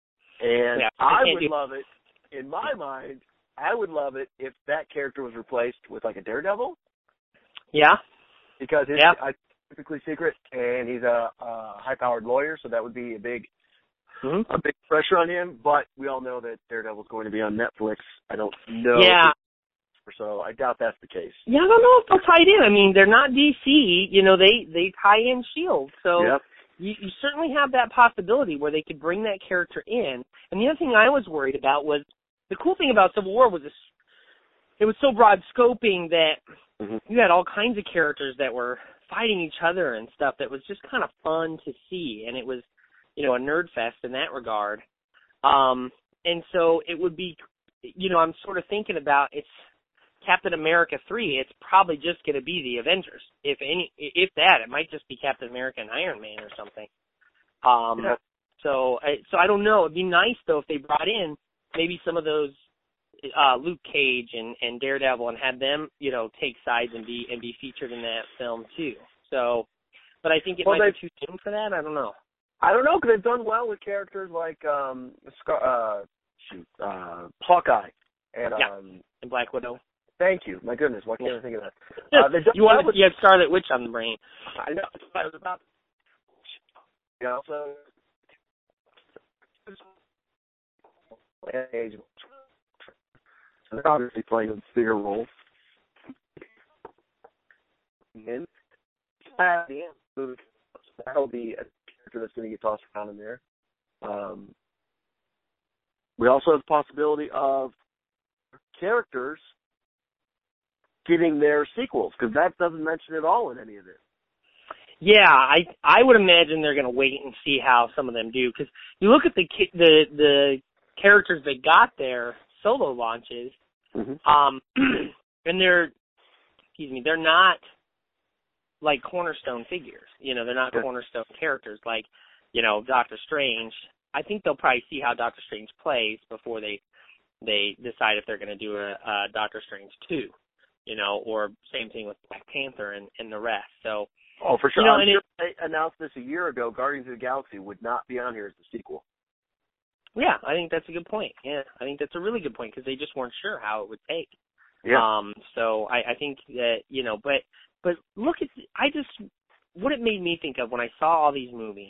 Speaker 1: And
Speaker 2: yeah,
Speaker 1: I would
Speaker 2: do-
Speaker 1: love it, in my mind, I would love it if that character was replaced with like a Daredevil.
Speaker 2: Yeah.
Speaker 1: Because his
Speaker 2: yeah.
Speaker 1: I typically secret, and he's a, a high-powered lawyer, so that would be a big,
Speaker 2: mm-hmm.
Speaker 1: a big pressure on him. But we all know that Daredevil's going to be on Netflix. I don't know.
Speaker 2: Yeah.
Speaker 1: So I doubt that's the case.
Speaker 2: Yeah, I don't know if they'll tie it in. I mean, they're not D C. You know, they they tie in S H I E L D. So
Speaker 1: yep.
Speaker 2: you, you certainly have that possibility where they could bring that character in. And the other thing I was worried about was the cool thing about Civil War was this, it was so broad scoping that mm-hmm. you had all kinds of characters that were fighting each other and stuff that was just kind of fun to see. And it was, you know, a nerd fest in that regard. Um, and so it would be, you know, I'm sort of thinking about it's Captain America three, it's probably just going to be the Avengers. If any, if that, it might just be Captain America and Iron Man or something. Um,
Speaker 1: yeah.
Speaker 2: So, I, so I don't know. It'd be nice though if they brought in maybe some of those uh, Luke Cage and, and Daredevil and had them, you know, take sides and be and be featured in that film too. So, but I think it
Speaker 1: well,
Speaker 2: might be too soon for that. I don't know.
Speaker 1: I don't know because they've done well with characters like um, Scar- uh, shoot, uh, Hawkeye and
Speaker 2: yeah.
Speaker 1: um,
Speaker 2: and Black Widow.
Speaker 1: Thank you. My goodness, why can't
Speaker 2: yeah.
Speaker 1: I think of that? Uh,
Speaker 2: you
Speaker 1: well
Speaker 2: want you have Scarlet Witch on the brain.
Speaker 1: I know. That's what I was about. You know, so so they're obviously playing a bigger role. And uh, yeah, that'll be a character that's going to get tossed around in there. Um, We also have the possibility of characters getting their sequels, because that doesn't mention at all in any of this.
Speaker 2: Yeah, I I would imagine they're going to wait and see how some of them do, because you look at the the the characters that got their solo launches,
Speaker 1: mm-hmm.
Speaker 2: um, and they're excuse me, they're not like cornerstone figures. You know, they're not
Speaker 1: yeah.
Speaker 2: cornerstone characters like, you know, Doctor Strange. I think they'll probably see how Doctor Strange plays before they they decide if they're going to do a, a Doctor Strange two. You know, or same thing with Black Panther and, and the rest. So.
Speaker 1: Oh, for sure.
Speaker 2: You know,
Speaker 1: I'm
Speaker 2: and
Speaker 1: sure
Speaker 2: it,
Speaker 1: they announced this a year ago. Guardians of the Galaxy would not be on here as the sequel.
Speaker 2: Yeah, I think that's a good point. Yeah, I think that's a really good point because they just weren't sure how it would take.
Speaker 1: Yeah.
Speaker 2: Um. So I, I think that, you know, but but look at I just what it made me think of when I saw all these movies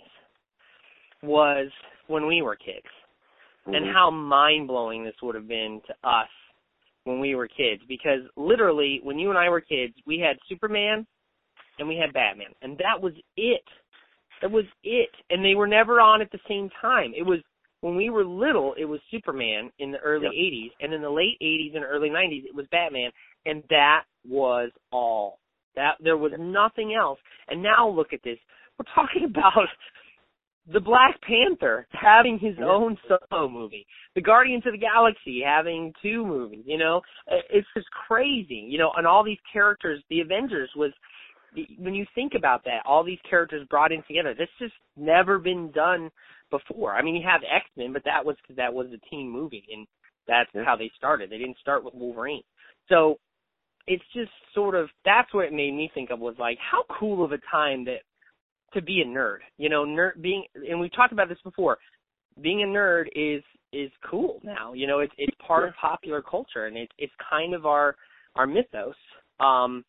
Speaker 2: was when we were kids, mm-hmm. and how mind blowing this would have been to us when we were kids. Because literally, when you and I were kids, we had Superman. And we had Batman, and that was it. That was it. And they were never on at the same time. It was, when we were little, it was Superman in the early yep. eighties, and in the late eighties and early nineties, it was Batman, and that was all. That there was nothing else. And now look at this. We're talking about the Black Panther having his yep. own solo movie, the Guardians of the Galaxy having two movies. You know, it's just crazy. You know, and all these characters, the Avengers was. When you think about that, all these characters brought in together, this just never been done before. I mean, you have X-Men, but that was because that was a teen movie, and that's yeah. how they started. They didn't start with Wolverine. So it's just sort of, that's what it made me think of, was like, how cool of a time that to be a nerd. You know, nerd being, and we've talked about this before, being a nerd is is cool now. You know, it's it's part yeah. of popular culture, and it's it's kind of our our mythos. Um,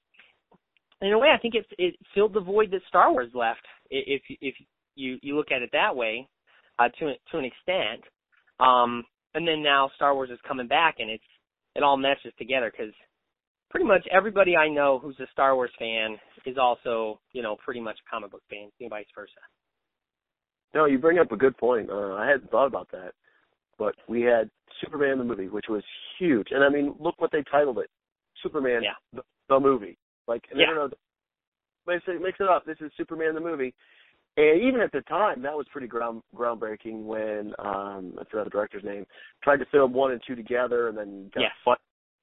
Speaker 2: In a way, I think it it filled the void that Star Wars left. If if you you look at it that way, uh, to to an extent, um, and then now Star Wars is coming back, and it's it all meshes together because pretty much everybody I know who's a Star Wars fan is also, you know, pretty much a comic book fan, and vice versa.
Speaker 1: No, you bring up a good point. Uh, I hadn't thought about that, but we had Superman the movie, which was huge, and I mean, look what they titled it, Superman
Speaker 2: yeah.
Speaker 1: the, the movie. Like,
Speaker 2: yeah.
Speaker 1: I don't know, mix it, mix it up. This is Superman the movie. And even at the time, that was pretty ground groundbreaking when, um, I forgot the director's name, tried to film one and two together and then got
Speaker 2: yes.
Speaker 1: fight.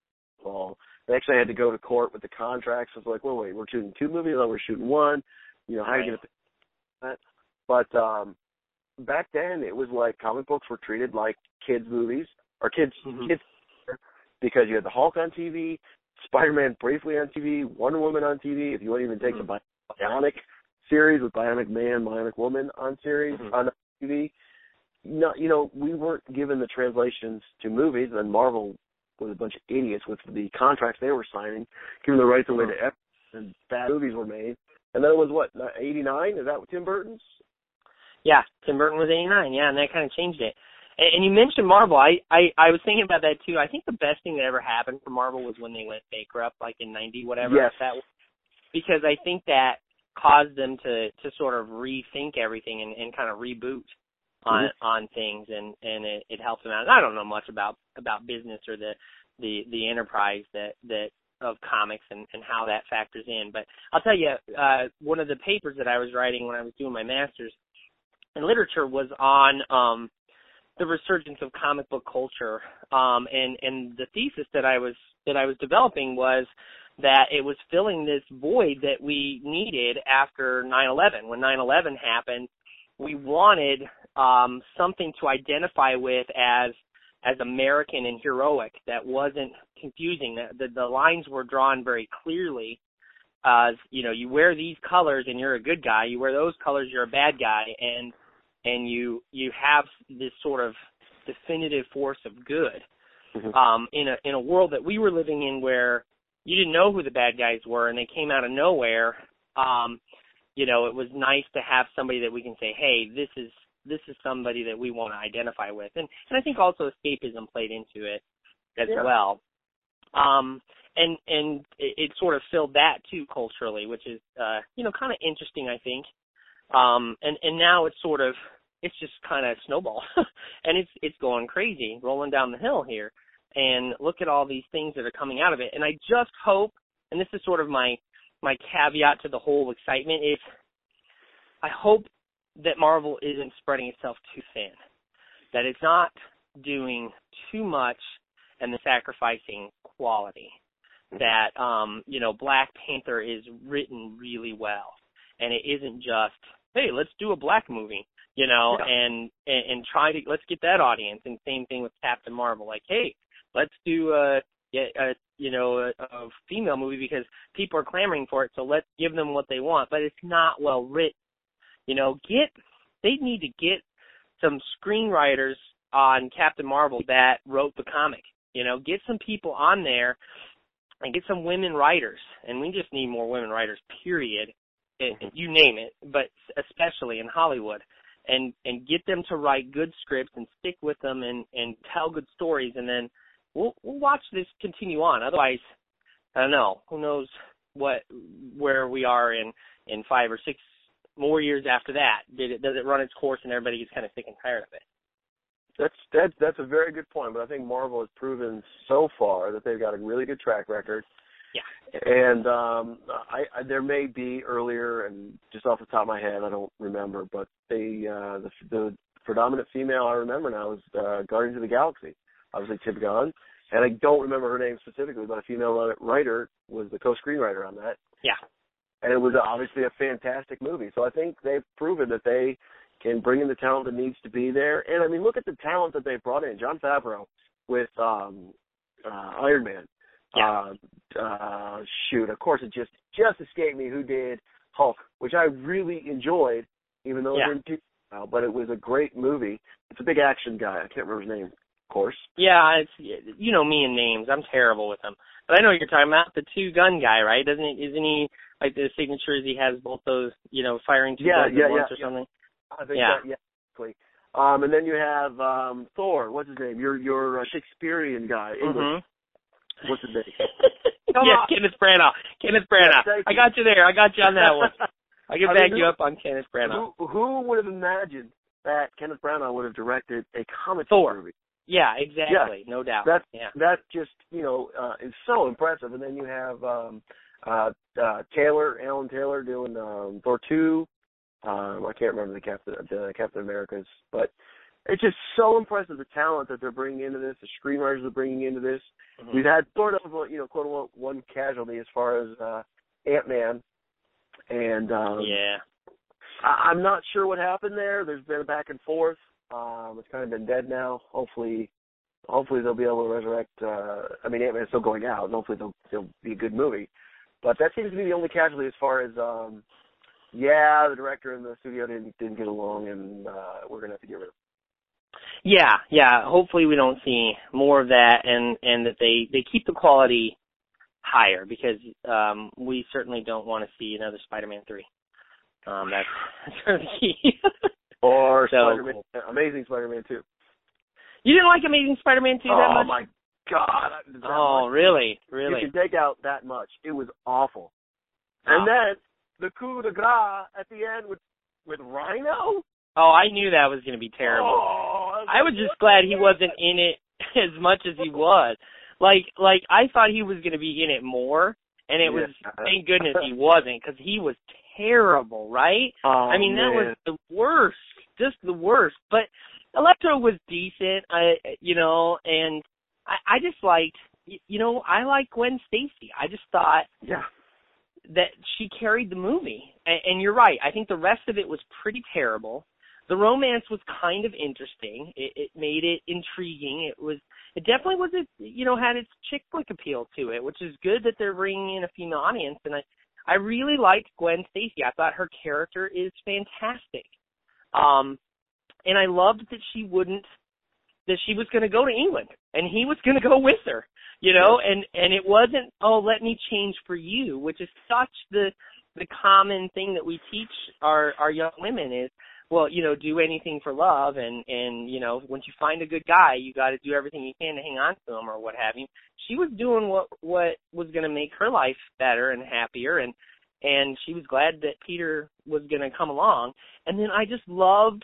Speaker 1: Well, they actually had to go to court with the contracts. It was like, well, wait, we're shooting two movies, no, we're shooting one. You know, how
Speaker 2: right.
Speaker 1: are you going to that? But um, back then, it was like comic books were treated like kids' movies, or kids, mm-hmm. kids, because you had the Hulk on T V, Spider-Man briefly on T V, Wonder Woman on T V. If you want to even take mm-hmm. the Bionic series with Bionic Man, Bionic Woman on series mm-hmm. on T V, no, you know, we weren't given the translations to movies, and Marvel was a bunch of idiots with the contracts they were signing, giving the rights away to F, and bad movies were made. And then it was what, eighty-nine? Is that what Tim Burton's?
Speaker 2: Yeah, Tim Burton was eighty-nine. Yeah, and that kind of changed it. And you mentioned Marvel. I, I, I was thinking about that, too. I think the best thing that ever happened for Marvel was when they went bankrupt, like in ninety, whatever.
Speaker 1: Yes.
Speaker 2: That was, because I think that caused them to, to sort of rethink everything and, and kind of reboot on mm-hmm. on things, and, and it, it helped them out. I don't know much about, about business or the, the, the enterprise that, that of comics and, and how that factors in. But I'll tell you, uh, one of the papers that I was writing when I was doing my master's in literature was on um, – the resurgence of comic book culture, um, and and the thesis that I was that I was developing was that it was filling this void that we needed after nine eleven. When nine eleven happened, we wanted um, something to identify with as as American and heroic that wasn't confusing. The, the, the lines were drawn very clearly. As you know, you wear these colors and you're a good guy. You wear those colors, you're a bad guy, and and you you have this sort of definitive force of good mm-hmm. um, in a in a world that we were living in where you didn't know who the bad guys were and they came out of nowhere. Um, you know, it was nice to have somebody that we can say, hey, this is this is somebody that we want to identify with, and and I think also escapism played into it as
Speaker 1: yeah. well.
Speaker 2: Um, and and it, it sort of filled that too culturally, which is uh, you know kind of interesting, I think. Um, and and now it's sort of it's just kind of snowballed, and it's it's going crazy, rolling down the hill here. And look at all these things that are coming out of it. And I just hope, and this is sort of my my caveat to the whole excitement, is I hope that Marvel isn't spreading itself too thin, that it's not doing too much and then sacrificing quality. That, um, you know, Black Panther is written really well, and it isn't just, hey, let's do a black movie, you know, yeah. and, and and try to, let's get that audience. And same thing with Captain Marvel, like, hey, let's do a, a you know, a, a female movie because people are clamoring for it, so let's give them what they want. But it's not well written. You know, get, they need to get some screenwriters on Captain Marvel that wrote the comic. You know, get some people on there and get some women writers. And we just need more women writers, period. You name it, but especially in Hollywood. And and get them to write good scripts and stick with them and, and tell good stories. And then we'll we'll watch this continue on. Otherwise, I don't know. Who knows what where we are in, in five or six more years after that? Did it does it run its course and everybody gets kind of sick and tired of it?
Speaker 1: That's that's that's a very good point, but I think Marvel has proven so far that they've got a really good track record.
Speaker 2: Yeah.
Speaker 1: And um, I, I there may be earlier, and just off the top of my head, I don't remember, but they uh, the, the predominant female I remember now is uh, Guardians of the Galaxy. Obviously, Tip Gunn, and I don't remember her name specifically, but a female writer was the co-screenwriter on that.
Speaker 2: Yeah.
Speaker 1: And it was obviously a fantastic movie. So I think they've proven that they can bring in the talent that needs to be there. And, I mean, look at the talent that they've brought in. Jon Favreau with um, uh, Iron Man.
Speaker 2: Yeah.
Speaker 1: Uh, uh, shoot, of course, it just, just escaped me who did Hulk, which I really enjoyed, even though
Speaker 2: yeah.
Speaker 1: it didn't do well, but it was a great movie. It's a big action guy. I can't remember his name, of course.
Speaker 2: Yeah, it's, you know me and names. I'm terrible with them. But I know you're talking about the two-gun guy, right? Doesn't he, isn't he, like, the signature is he has both those, you know, firing two
Speaker 1: yeah,
Speaker 2: guns
Speaker 1: yeah,
Speaker 2: at once
Speaker 1: yeah,
Speaker 2: or
Speaker 1: yeah.
Speaker 2: something?
Speaker 1: I think
Speaker 2: yeah.
Speaker 1: that, yeah, exactly. Um, and then you have um, Thor. What's his name? Your your uh, Shakespearean guy. English.
Speaker 2: Mm-hmm.
Speaker 1: What's his name?
Speaker 2: yeah, Kenneth Branagh. Kenneth Branagh.
Speaker 1: Yeah,
Speaker 2: I got you there. I got you on that one. I can
Speaker 1: I
Speaker 2: back
Speaker 1: mean,
Speaker 2: you up on Kenneth Branagh.
Speaker 1: Who, who would have imagined that Kenneth Branagh would have directed a comic
Speaker 2: Thor.
Speaker 1: movie?
Speaker 2: Yeah, exactly.
Speaker 1: Yeah.
Speaker 2: No doubt.
Speaker 1: That's
Speaker 2: yeah.
Speaker 1: that's just you know uh, it's so impressive. And then you have um, uh, uh, Taylor, Alan Taylor doing um, Thor two. Um, I can't remember the Captain the Captain Americas, but it's just so impressive the talent that they're bringing into this, the screenwriters they're bringing into this. Mm-hmm. We've had sort of you know quote unquote one casualty as far as uh, Ant-Man, and um,
Speaker 2: yeah,
Speaker 1: I- I'm not sure what happened there. There's been a back and forth. Um, it's kind of been dead now. Hopefully, hopefully they'll be able to resurrect. Uh, I mean, Ant-Man's still going out, and hopefully they'll, they'll be a good movie. But that seems to be the only casualty as far as, um, yeah, the director and the studio didn't didn't get along, and uh, we're gonna have to get rid of him.
Speaker 2: Yeah, yeah. Hopefully we don't see more of that, and and that they they keep the quality higher, because um, we certainly don't want to see another Spider-Man three. Um, that's that's sort of the key.
Speaker 1: Or
Speaker 2: so,
Speaker 1: Spider-Man, Amazing Spider-Man two.
Speaker 2: You didn't like Amazing Spider-Man two that
Speaker 1: oh,
Speaker 2: much?
Speaker 1: Oh, my God. That
Speaker 2: oh,
Speaker 1: much.
Speaker 2: really? Really?
Speaker 1: You can take out that much. It was awful.
Speaker 2: Oh.
Speaker 1: And then the coup de grace at the end with, with Rhino?
Speaker 2: Oh, I knew that was going to be terrible.
Speaker 1: Oh,
Speaker 2: I was just glad he wasn't in it as much as he was. Like, like I thought he was going to be in it more, and it was,
Speaker 1: yeah.
Speaker 2: thank goodness he wasn't, because he was terrible, right?
Speaker 1: Oh,
Speaker 2: I mean, that
Speaker 1: man.
Speaker 2: was the worst, just the worst. But Electro was decent, I, you know, and I, I just liked, you know, I like Gwen Stacy. I just thought
Speaker 1: yeah.
Speaker 2: that she carried the movie. And, and you're right. I think the rest of it was pretty terrible. The romance was kind of interesting. It, it made it intriguing. It was, it definitely was, a, you know, had its chick flick appeal to it, which is good that they're bringing in a female audience. And I, I really liked Gwen Stacy. I thought her character is fantastic. Um, and I loved that she wouldn't, that she was going to go to England and he was going to go with her, you know, and, and it wasn't, oh, let me change for you, which is such the, the common thing that we teach our, our young women is, well, you know, do anything for love, and, and you know, once you find a good guy, you got to do everything you can to hang on to him or what have you. She was doing what what was going to make her life better and happier, and and she was glad that Peter was going to come along. And then I just loved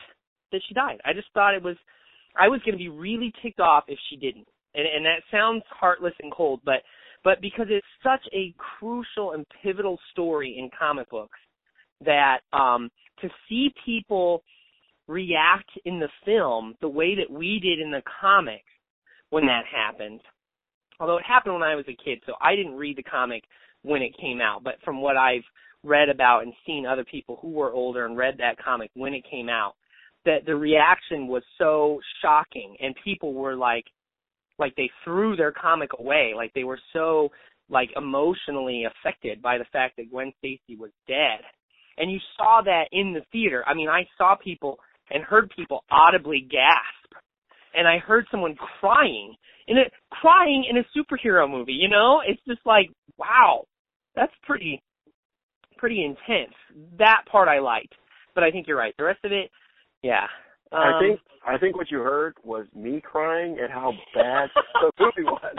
Speaker 2: that she died. I just thought it was, I was going to be really ticked off if she didn't. And, and that sounds heartless and cold, but, but because it's such a crucial and pivotal story in comic books that um, to see people react in the film the way that we did in the comics when that happened, although it happened when I was a kid, so I didn't read the comic when it came out, but from what I've read about and seen other people who were older and read that comic when it came out, that the reaction was so shocking, and people were like, like they threw their comic away, like they were so like emotionally affected by the fact that Gwen Stacy was dead. And you saw that in the theater. I mean, I saw people and heard people audibly gasp, and I heard someone crying in a crying in a superhero movie. You know, it's just like, wow, that's pretty pretty intense. That part I liked, but I think you're right. The rest of it, yeah. Um,
Speaker 1: I think I think what you heard was me crying at how bad the movie was.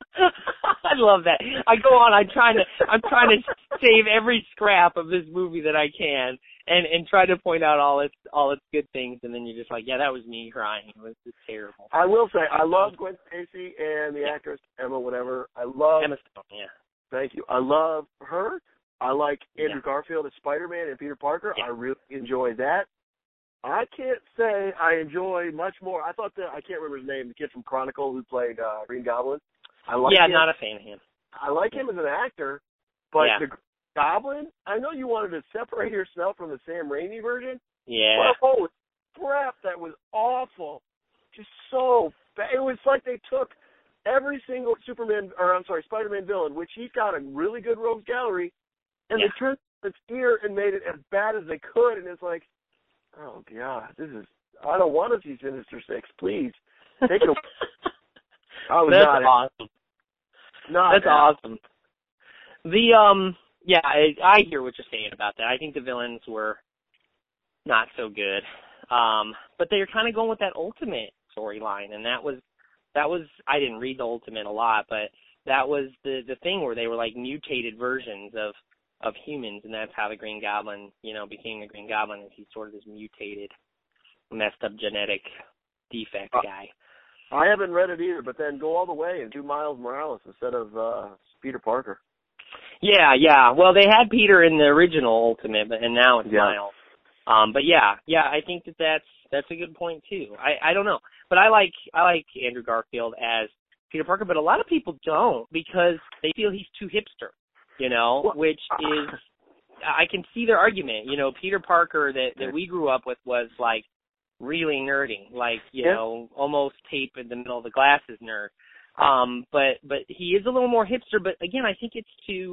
Speaker 2: I love that. I go on. I'm trying to. I'm trying to save every scrap of this movie that I can, and and try to point out all its all its good things. And then you're just like, yeah, that was me crying. It was just terrible.
Speaker 1: I will say, I love Gwen Stacy and the actress Emma, whatever. I love
Speaker 2: Emma Stone. Yeah.
Speaker 1: Thank you. I love her. I like Andrew
Speaker 2: Yeah.
Speaker 1: Garfield as Spider-Man and Peter Parker.
Speaker 2: Yeah.
Speaker 1: I really enjoy that. I can't say I enjoy much more. I thought that, I can't remember his name, the kid from Chronicle who played uh, Green Goblin. I like
Speaker 2: yeah,
Speaker 1: him.
Speaker 2: not a fan of him.
Speaker 1: I like him as an actor, but
Speaker 2: Yeah.
Speaker 1: the Goblin, I know you wanted to separate yourself from the Sam Raimi version.
Speaker 2: Yeah.
Speaker 1: But holy crap, that was awful. Just so bad. It was like they took every single Superman, or I'm sorry, Spider-Man villain, which he's got a really good rogues gallery, and
Speaker 2: Yeah.
Speaker 1: they turned its ear and made it as bad as they could, and it's like, oh God, this is, I don't want to see Sinister Six, please. Take it away. I was
Speaker 2: That's
Speaker 1: not,
Speaker 2: awesome.
Speaker 1: not
Speaker 2: That's
Speaker 1: happy.
Speaker 2: awesome. The um, yeah, I, I hear what you're saying about that. I think the villains were not so good, um, but they're kind of going with that Ultimate storyline, and that was that was I didn't read the Ultimate a lot, but that was the the thing where they were like mutated versions of of humans, and that's how the Green Goblin, you know, became the Green Goblin, is he's sort of this mutated, messed up genetic defect
Speaker 1: Uh,
Speaker 2: guy.
Speaker 1: I haven't read it either, but then go all the way and do Miles Morales instead of uh, Peter Parker.
Speaker 2: Yeah, yeah. Well, they had Peter in the original Ultimate, but and now it's
Speaker 1: Yeah.
Speaker 2: Miles. Um, but yeah, yeah, I think that that's that's a good point too. I I don't know, but I like I like Andrew Garfield as Peter Parker, but a lot of people don't because they feel he's too hipster, you know,
Speaker 1: Well,
Speaker 2: which is I can see their argument. You know, Peter Parker that that we grew up with was like really nerdy, like you
Speaker 1: Yeah.
Speaker 2: know, almost tape in the middle of the glasses nerd. Um, but but he is a little more hipster. But again, I think it's to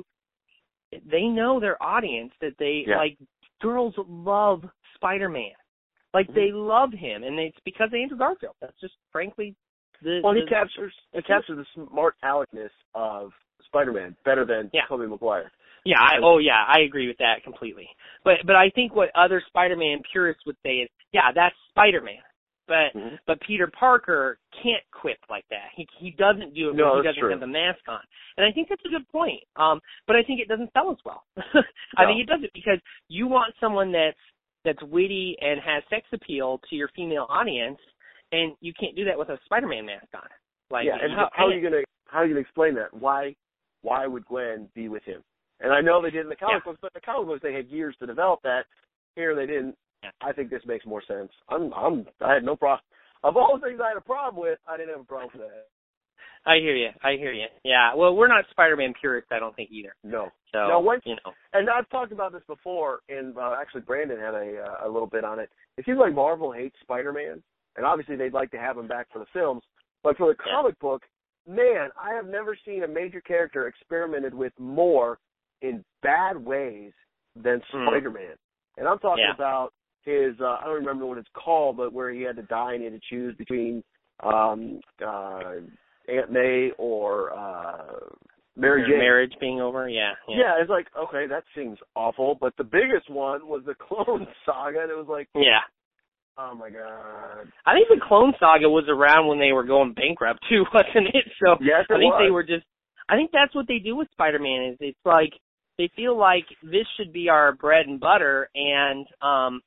Speaker 2: they know their audience that they
Speaker 1: Yeah.
Speaker 2: like. Girls love Spider-Man, like
Speaker 1: Mhm.
Speaker 2: they love him, and it's because of Andrew Garfield. That's just frankly the.
Speaker 1: Well, he
Speaker 2: the,
Speaker 1: captures he captures the smart aleckness of Spider-Man better than
Speaker 2: Yeah.
Speaker 1: Tobey Maguire.
Speaker 2: Yeah. I, oh yeah, I agree with that completely. But but I think what other Spider-Man purists would say is, yeah, that's Spider-Man. But
Speaker 1: Mm-hmm.
Speaker 2: but Peter Parker can't quip like that. He he doesn't do it
Speaker 1: No,
Speaker 2: when he
Speaker 1: that's
Speaker 2: doesn't
Speaker 1: true.
Speaker 2: have the mask on. And I think that's a good point. Um, but I think it doesn't sell as well. I
Speaker 1: No.
Speaker 2: think it doesn't because you want someone that's that's witty and has sex appeal to your female audience, and you can't do that with a Spider-Man mask on. Like,
Speaker 1: yeah, and
Speaker 2: you
Speaker 1: how,
Speaker 2: just
Speaker 1: how are
Speaker 2: can't.
Speaker 1: you gonna how are you gonna explain that? Why why would Gwen be with him? And I know they did in the comic
Speaker 2: Yeah.
Speaker 1: books, but in the comic books they had years to develop that. Here they didn't.
Speaker 2: Yeah.
Speaker 1: I think this makes more sense. I'm I'm I had no problem. Of all the things I had a problem with, I didn't have a problem with that.
Speaker 2: I hear you. I hear you. Yeah. Well, we're not Spider-Man purists, I don't think either.
Speaker 1: No.
Speaker 2: So
Speaker 1: Now, once,
Speaker 2: you know.
Speaker 1: and I've talked about this before, and uh, actually Brandon had a uh, a little bit on it. It seems like Marvel hates Spider-Man, and obviously they'd like to have him back for the films. But for the
Speaker 2: Yeah.
Speaker 1: comic book, man, I have never seen a major character experimented with more in bad ways than
Speaker 2: Mm.
Speaker 1: Spider-Man. And I'm talking
Speaker 2: Yeah.
Speaker 1: about his, uh, I don't remember what it's called, but where he had to die and he had to choose between um, uh, Aunt May or uh, Mary
Speaker 2: Your
Speaker 1: Jane.
Speaker 2: marriage being over, yeah, yeah.
Speaker 1: Yeah, it's like, okay, that seems awful. But the biggest one was the Clone Saga, and it was like,
Speaker 2: Yeah.
Speaker 1: oh, my God.
Speaker 2: I think the Clone Saga was around when they were going bankrupt too, wasn't it? So
Speaker 1: Yes, it
Speaker 2: I think
Speaker 1: was.
Speaker 2: they were just. I think that's what they do with Spider-Man. Is it's like they feel like this should be our bread and butter, and um,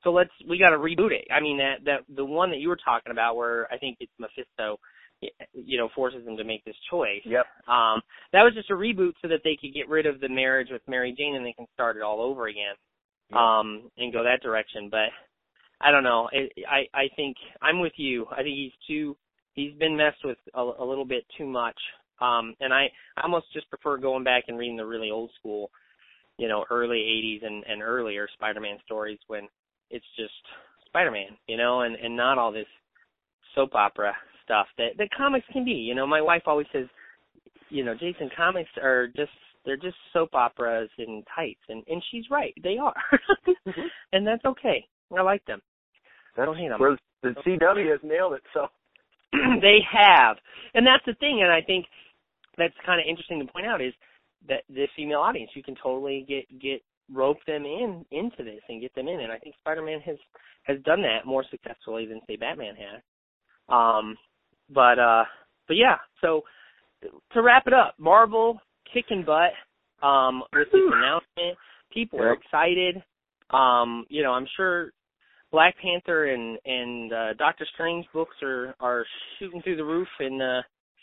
Speaker 2: so let's we got to reboot it. I mean that that the one that you were talking about, where I think it's Mephisto, you know, forces them to make this choice.
Speaker 1: Yep.
Speaker 2: Um, that was just a reboot so that they could get rid of the marriage with Mary Jane and they can start it all over again, yep. um, and go that direction. But I don't know. It, I I think I'm with you. I think he's too. He's been messed with a, a little bit too much. Um, and I, I almost just prefer going back and reading the really old school, you know, early eighties and, and earlier Spider-Man stories when it's just Spider-Man, you know, and, and not all this soap opera stuff that, that comics can be. You know, my wife always says, you know, Jason, comics are just, they're just soap operas in tights. And, and she's right. They are. mm-hmm. And that's okay. I like them. I don't hate them.
Speaker 1: Whereas the C W has nailed it, so.
Speaker 2: They have. And that's the thing, and I think that's kind of interesting to point out is that the female audience, you can totally get, get rope them in into this and get them in. And I think Spider-Man has, has done that more successfully than, say, Batman has. Um, but, uh, but yeah, so to wrap it up, Marvel kicking butt um, with this announcement. People are excited. Um, you know, I'm sure Black Panther and and uh, Doctor Strange books are, are shooting through the roof in uh,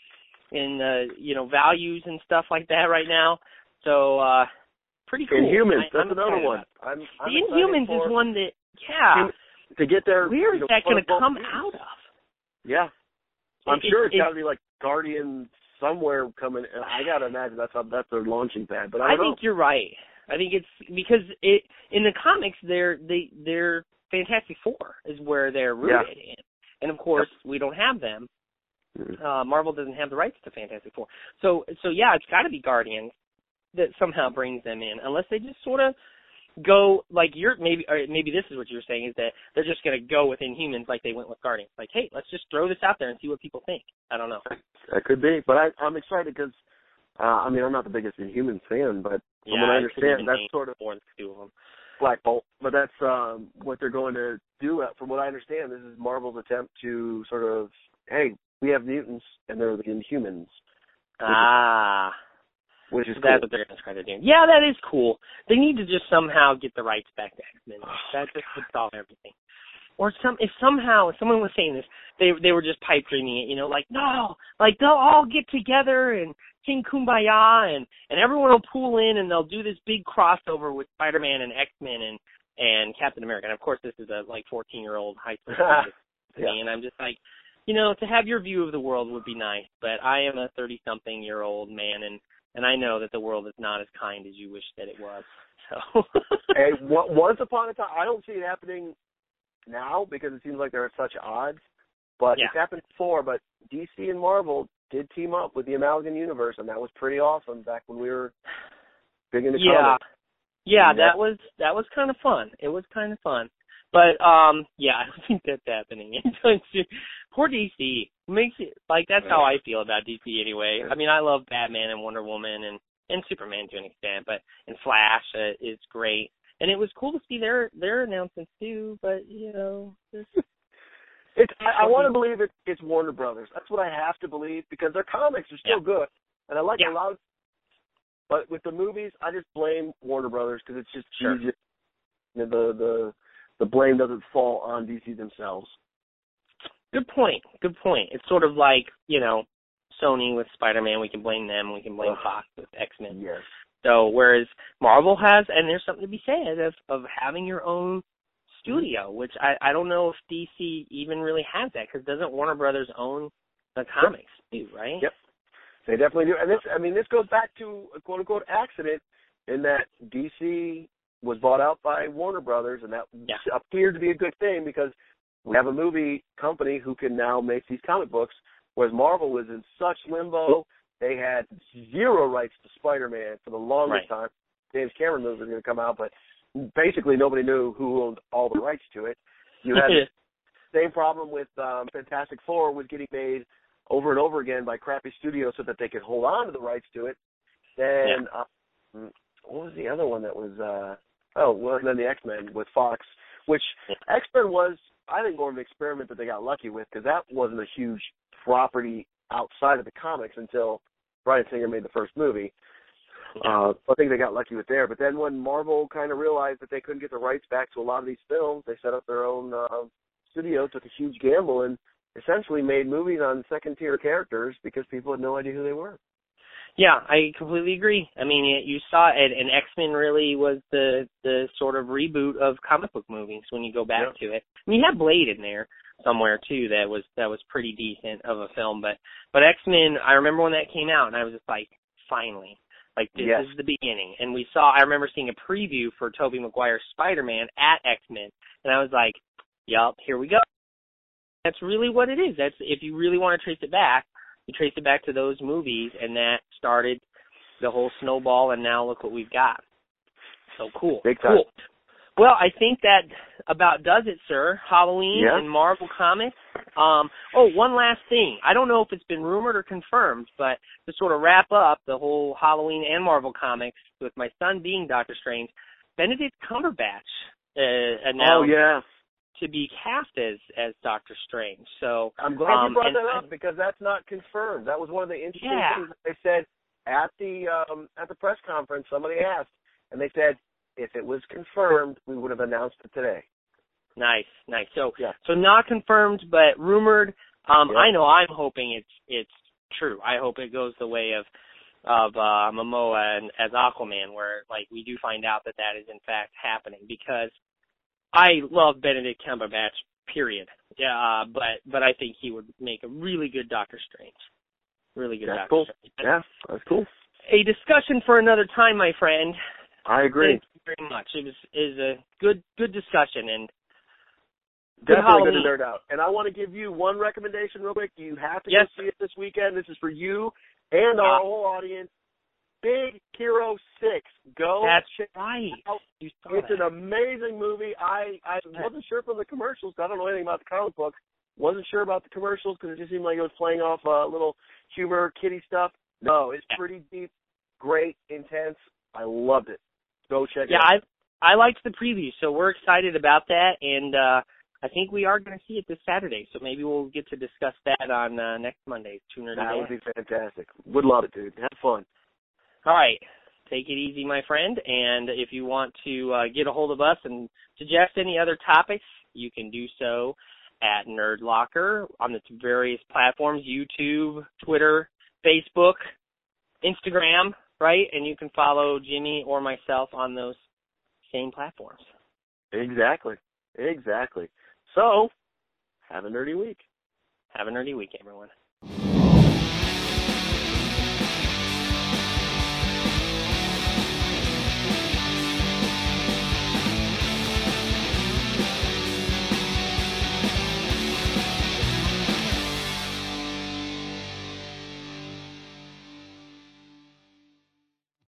Speaker 2: in uh, you know values and stuff like that right now. So uh, pretty cool.
Speaker 1: Inhumans,
Speaker 2: I,
Speaker 1: that's
Speaker 2: I'm
Speaker 1: another one. I'm, I'm
Speaker 2: the Inhumans
Speaker 1: for,
Speaker 2: is one that yeah.
Speaker 1: To get there,
Speaker 2: where is
Speaker 1: you know,
Speaker 2: that going to come
Speaker 1: movies.
Speaker 2: out of?
Speaker 1: Yeah, I'm
Speaker 2: it,
Speaker 1: sure it's
Speaker 2: it,
Speaker 1: got to be like Guardian somewhere coming. I got to imagine that's how, that's their launching pad. But I,
Speaker 2: I
Speaker 1: don't
Speaker 2: think
Speaker 1: know.
Speaker 2: you're right. I think it's because it in the comics they're they they're Fantastic Four is where they're rooted
Speaker 1: yeah.
Speaker 2: in, and of course
Speaker 1: yep.
Speaker 2: we don't have them.
Speaker 1: Mm-hmm.
Speaker 2: Uh, Marvel doesn't have the rights to Fantastic Four, so so yeah, it's got to be Guardians that somehow brings them in, unless they just sort of go like you're maybe or maybe this is what you're saying is that they're just going to go with Inhumans like they went with Guardians, like hey, let's just throw this out there and see what people think. I don't know.
Speaker 1: That could be, but I, I'm excited because uh, I mean I'm not the biggest Inhumans fan, but from
Speaker 2: yeah,
Speaker 1: what I understand, that's sort of
Speaker 2: more than two of them.
Speaker 1: Black Bolt, but that's um, what they're going to do. From what I understand, this is Marvel's attempt to sort of, hey, we have mutants and they're the Inhumans.
Speaker 2: Ah,
Speaker 1: which is
Speaker 2: that's
Speaker 1: cool.
Speaker 2: what they're going to try to do. Yeah, that is cool. They need to just somehow get the rights back to X-Men. That just would solve everything. Or some if somehow if someone was saying this, they they were just pipe dreaming it, you know, like no, like they'll all get together and sing Kumbaya and and everyone will pool in and they'll do this big crossover with Spider-Man and X-Men and and Captain America. And of course, this is a like fourteen year old high school student to
Speaker 1: yeah.
Speaker 2: me, and I'm just like, you know, to have your view of the world would be nice, but I am a thirty something year old man and and I know that the world is not as kind as you wish that it was. So
Speaker 1: hey, once upon a time, I don't see it happening now because it seems like they're at such odds, but
Speaker 2: yeah.
Speaker 1: it's happened before. But D C and Marvel did team up with the Amalgam Universe, and that was pretty awesome back when we were big into
Speaker 2: yeah.
Speaker 1: comics.
Speaker 2: Yeah,
Speaker 1: and
Speaker 2: that was that was kind of fun. It was kind of fun, but um, yeah, I don't think that's happening. Poor D C. Makes it like that's how I feel about D C anyway. I mean, I love Batman and Wonder Woman and and Superman to an extent, but and Flash uh, is great. And it was cool to see their their announcements too, but you know, just
Speaker 1: it's I, I want to believe it, it's Warner Brothers. That's what I have to believe because their comics are still
Speaker 2: yeah.
Speaker 1: good, and I like
Speaker 2: yeah.
Speaker 1: a lot. Of, but with the movies, I just blame Warner Brothers because it's just
Speaker 2: sure.
Speaker 1: easier. The the the blame doesn't fall on D C themselves.
Speaker 2: Good point. Good point. It's sort of like you know, Sony with Spider-Man. We can blame them. We can blame
Speaker 1: Ugh.
Speaker 2: Fox with X-Men.
Speaker 1: Yes.
Speaker 2: So whereas Marvel has, and there's something to be said of, of having your own studio, which I, I don't know if D C even really has that, because doesn't Warner Brothers own the comics too, right?
Speaker 1: Yep, they definitely do. And this, I mean, this goes back to a quote-unquote accident in that D C was bought out by Warner Brothers, and that
Speaker 2: yeah.
Speaker 1: appeared to be a good thing because we have a movie company who can now make these comic books, whereas Marvel was in such limbo. They had zero rights to Spider-Man for the longest
Speaker 2: right.
Speaker 1: time. James Cameron movie was going to come out, but basically nobody knew who owned all the rights to it. You had the same problem with um, Fantastic Four was getting made over and over again by crappy studios so that they could hold on to the rights to it. Then yeah. uh, what was the other one that was? Uh, oh, well, then the X-Men with Fox, which yeah. X-Men was, I think, more of an experiment that they got lucky with because that wasn't a huge property outside of the comics until Bryan Singer made the first movie. Uh, I think they got lucky with there. But then when Marvel kind of realized that they couldn't get the rights back to a lot of these films, they set up their own uh, studio, took a huge gamble, and essentially made movies on second-tier characters because people had no idea who they were.
Speaker 2: Yeah, I completely agree. I mean, you saw it, and X-Men really was the the sort of reboot of comic book movies when you go back
Speaker 1: yeah.
Speaker 2: to it. I mean, you have Blade in there somewhere too. That was that was pretty decent of a film, but but X-Men, I remember when that came out, and I was just like, finally, like this
Speaker 1: yes.
Speaker 2: is the beginning. And we saw, I remember seeing a preview for Tobey Maguire's Spider-Man at X-Men, and I was like, yup, here we go. That's really what it is. That's if you really want to trace it back. You trace it back to those movies, and that started the whole snowball, and now look what we've got. So cool.
Speaker 1: Big time.
Speaker 2: Cool. Well, I think that about does it, sir. Halloween
Speaker 1: yeah.
Speaker 2: and Marvel Comics. Um, oh, one last thing. I don't know if it's been rumored or confirmed, but to sort of wrap up the whole Halloween and Marvel Comics with my son being Doctor Strange, Benedict Cumberbatch uh, announced.
Speaker 1: Oh, yeah.
Speaker 2: to be cast as as Doctor Strange. So
Speaker 1: I'm glad
Speaker 2: um,
Speaker 1: you brought that
Speaker 2: I,
Speaker 1: up because that's not confirmed. That was one of the interesting
Speaker 2: yeah.
Speaker 1: things that they said at the um, at the press conference. Somebody asked, and they said if it was confirmed, we would have announced it today.
Speaker 2: Nice, nice. So
Speaker 1: yeah.
Speaker 2: so not confirmed, but rumored. Um,
Speaker 1: yeah.
Speaker 2: I know. I'm hoping it's it's true. I hope it goes the way of of uh, Momoa and as Aquaman, where like we do find out that that is in fact happening because. I love Benedict Cumberbatch, period. Yeah, uh, but but I think he would make a really good Doctor Strange. Really good
Speaker 1: that's
Speaker 2: Doctor
Speaker 1: cool.
Speaker 2: Strange.
Speaker 1: Yeah, that's cool.
Speaker 2: A discussion for another time, my friend.
Speaker 1: I agree.
Speaker 2: Thank you very much. It was is a good good discussion and good
Speaker 1: definitely
Speaker 2: Halloween.
Speaker 1: good to nerd out. And I want to give you one recommendation real quick. You have to
Speaker 2: yes.
Speaker 1: go see it this weekend. This is for you and our
Speaker 2: uh,
Speaker 1: whole audience. Big Hero six. Go
Speaker 2: That's
Speaker 1: check
Speaker 2: right.
Speaker 1: it out.
Speaker 2: You saw
Speaker 1: It's
Speaker 2: that.
Speaker 1: an amazing movie. I, I wasn't sure from the commercials. I don't know anything about the comic books. Wasn't sure about the commercials because it just seemed like it was playing off uh, little humor, kiddie stuff. No, it's
Speaker 2: yeah.
Speaker 1: pretty deep, great, intense. I loved it. Go check
Speaker 2: yeah,
Speaker 1: it out.
Speaker 2: Yeah, I I liked the preview, so we're excited about that, and uh, I think we are going to see it this Saturday. So maybe we'll get to discuss that on uh, next Monday. Tuner
Speaker 1: That
Speaker 2: today.
Speaker 1: would be fantastic. Would love it, dude. Have fun.
Speaker 2: All right. Take it easy, my friend. And if you want to uh, get a hold of us and suggest any other topics, you can do so at Nerd Locker on the various platforms, YouTube, Twitter, Facebook, Instagram, right? And you can follow Jimmy or myself on those same platforms.
Speaker 1: Exactly. Exactly. So, have a nerdy week.
Speaker 2: Have a nerdy week, everyone.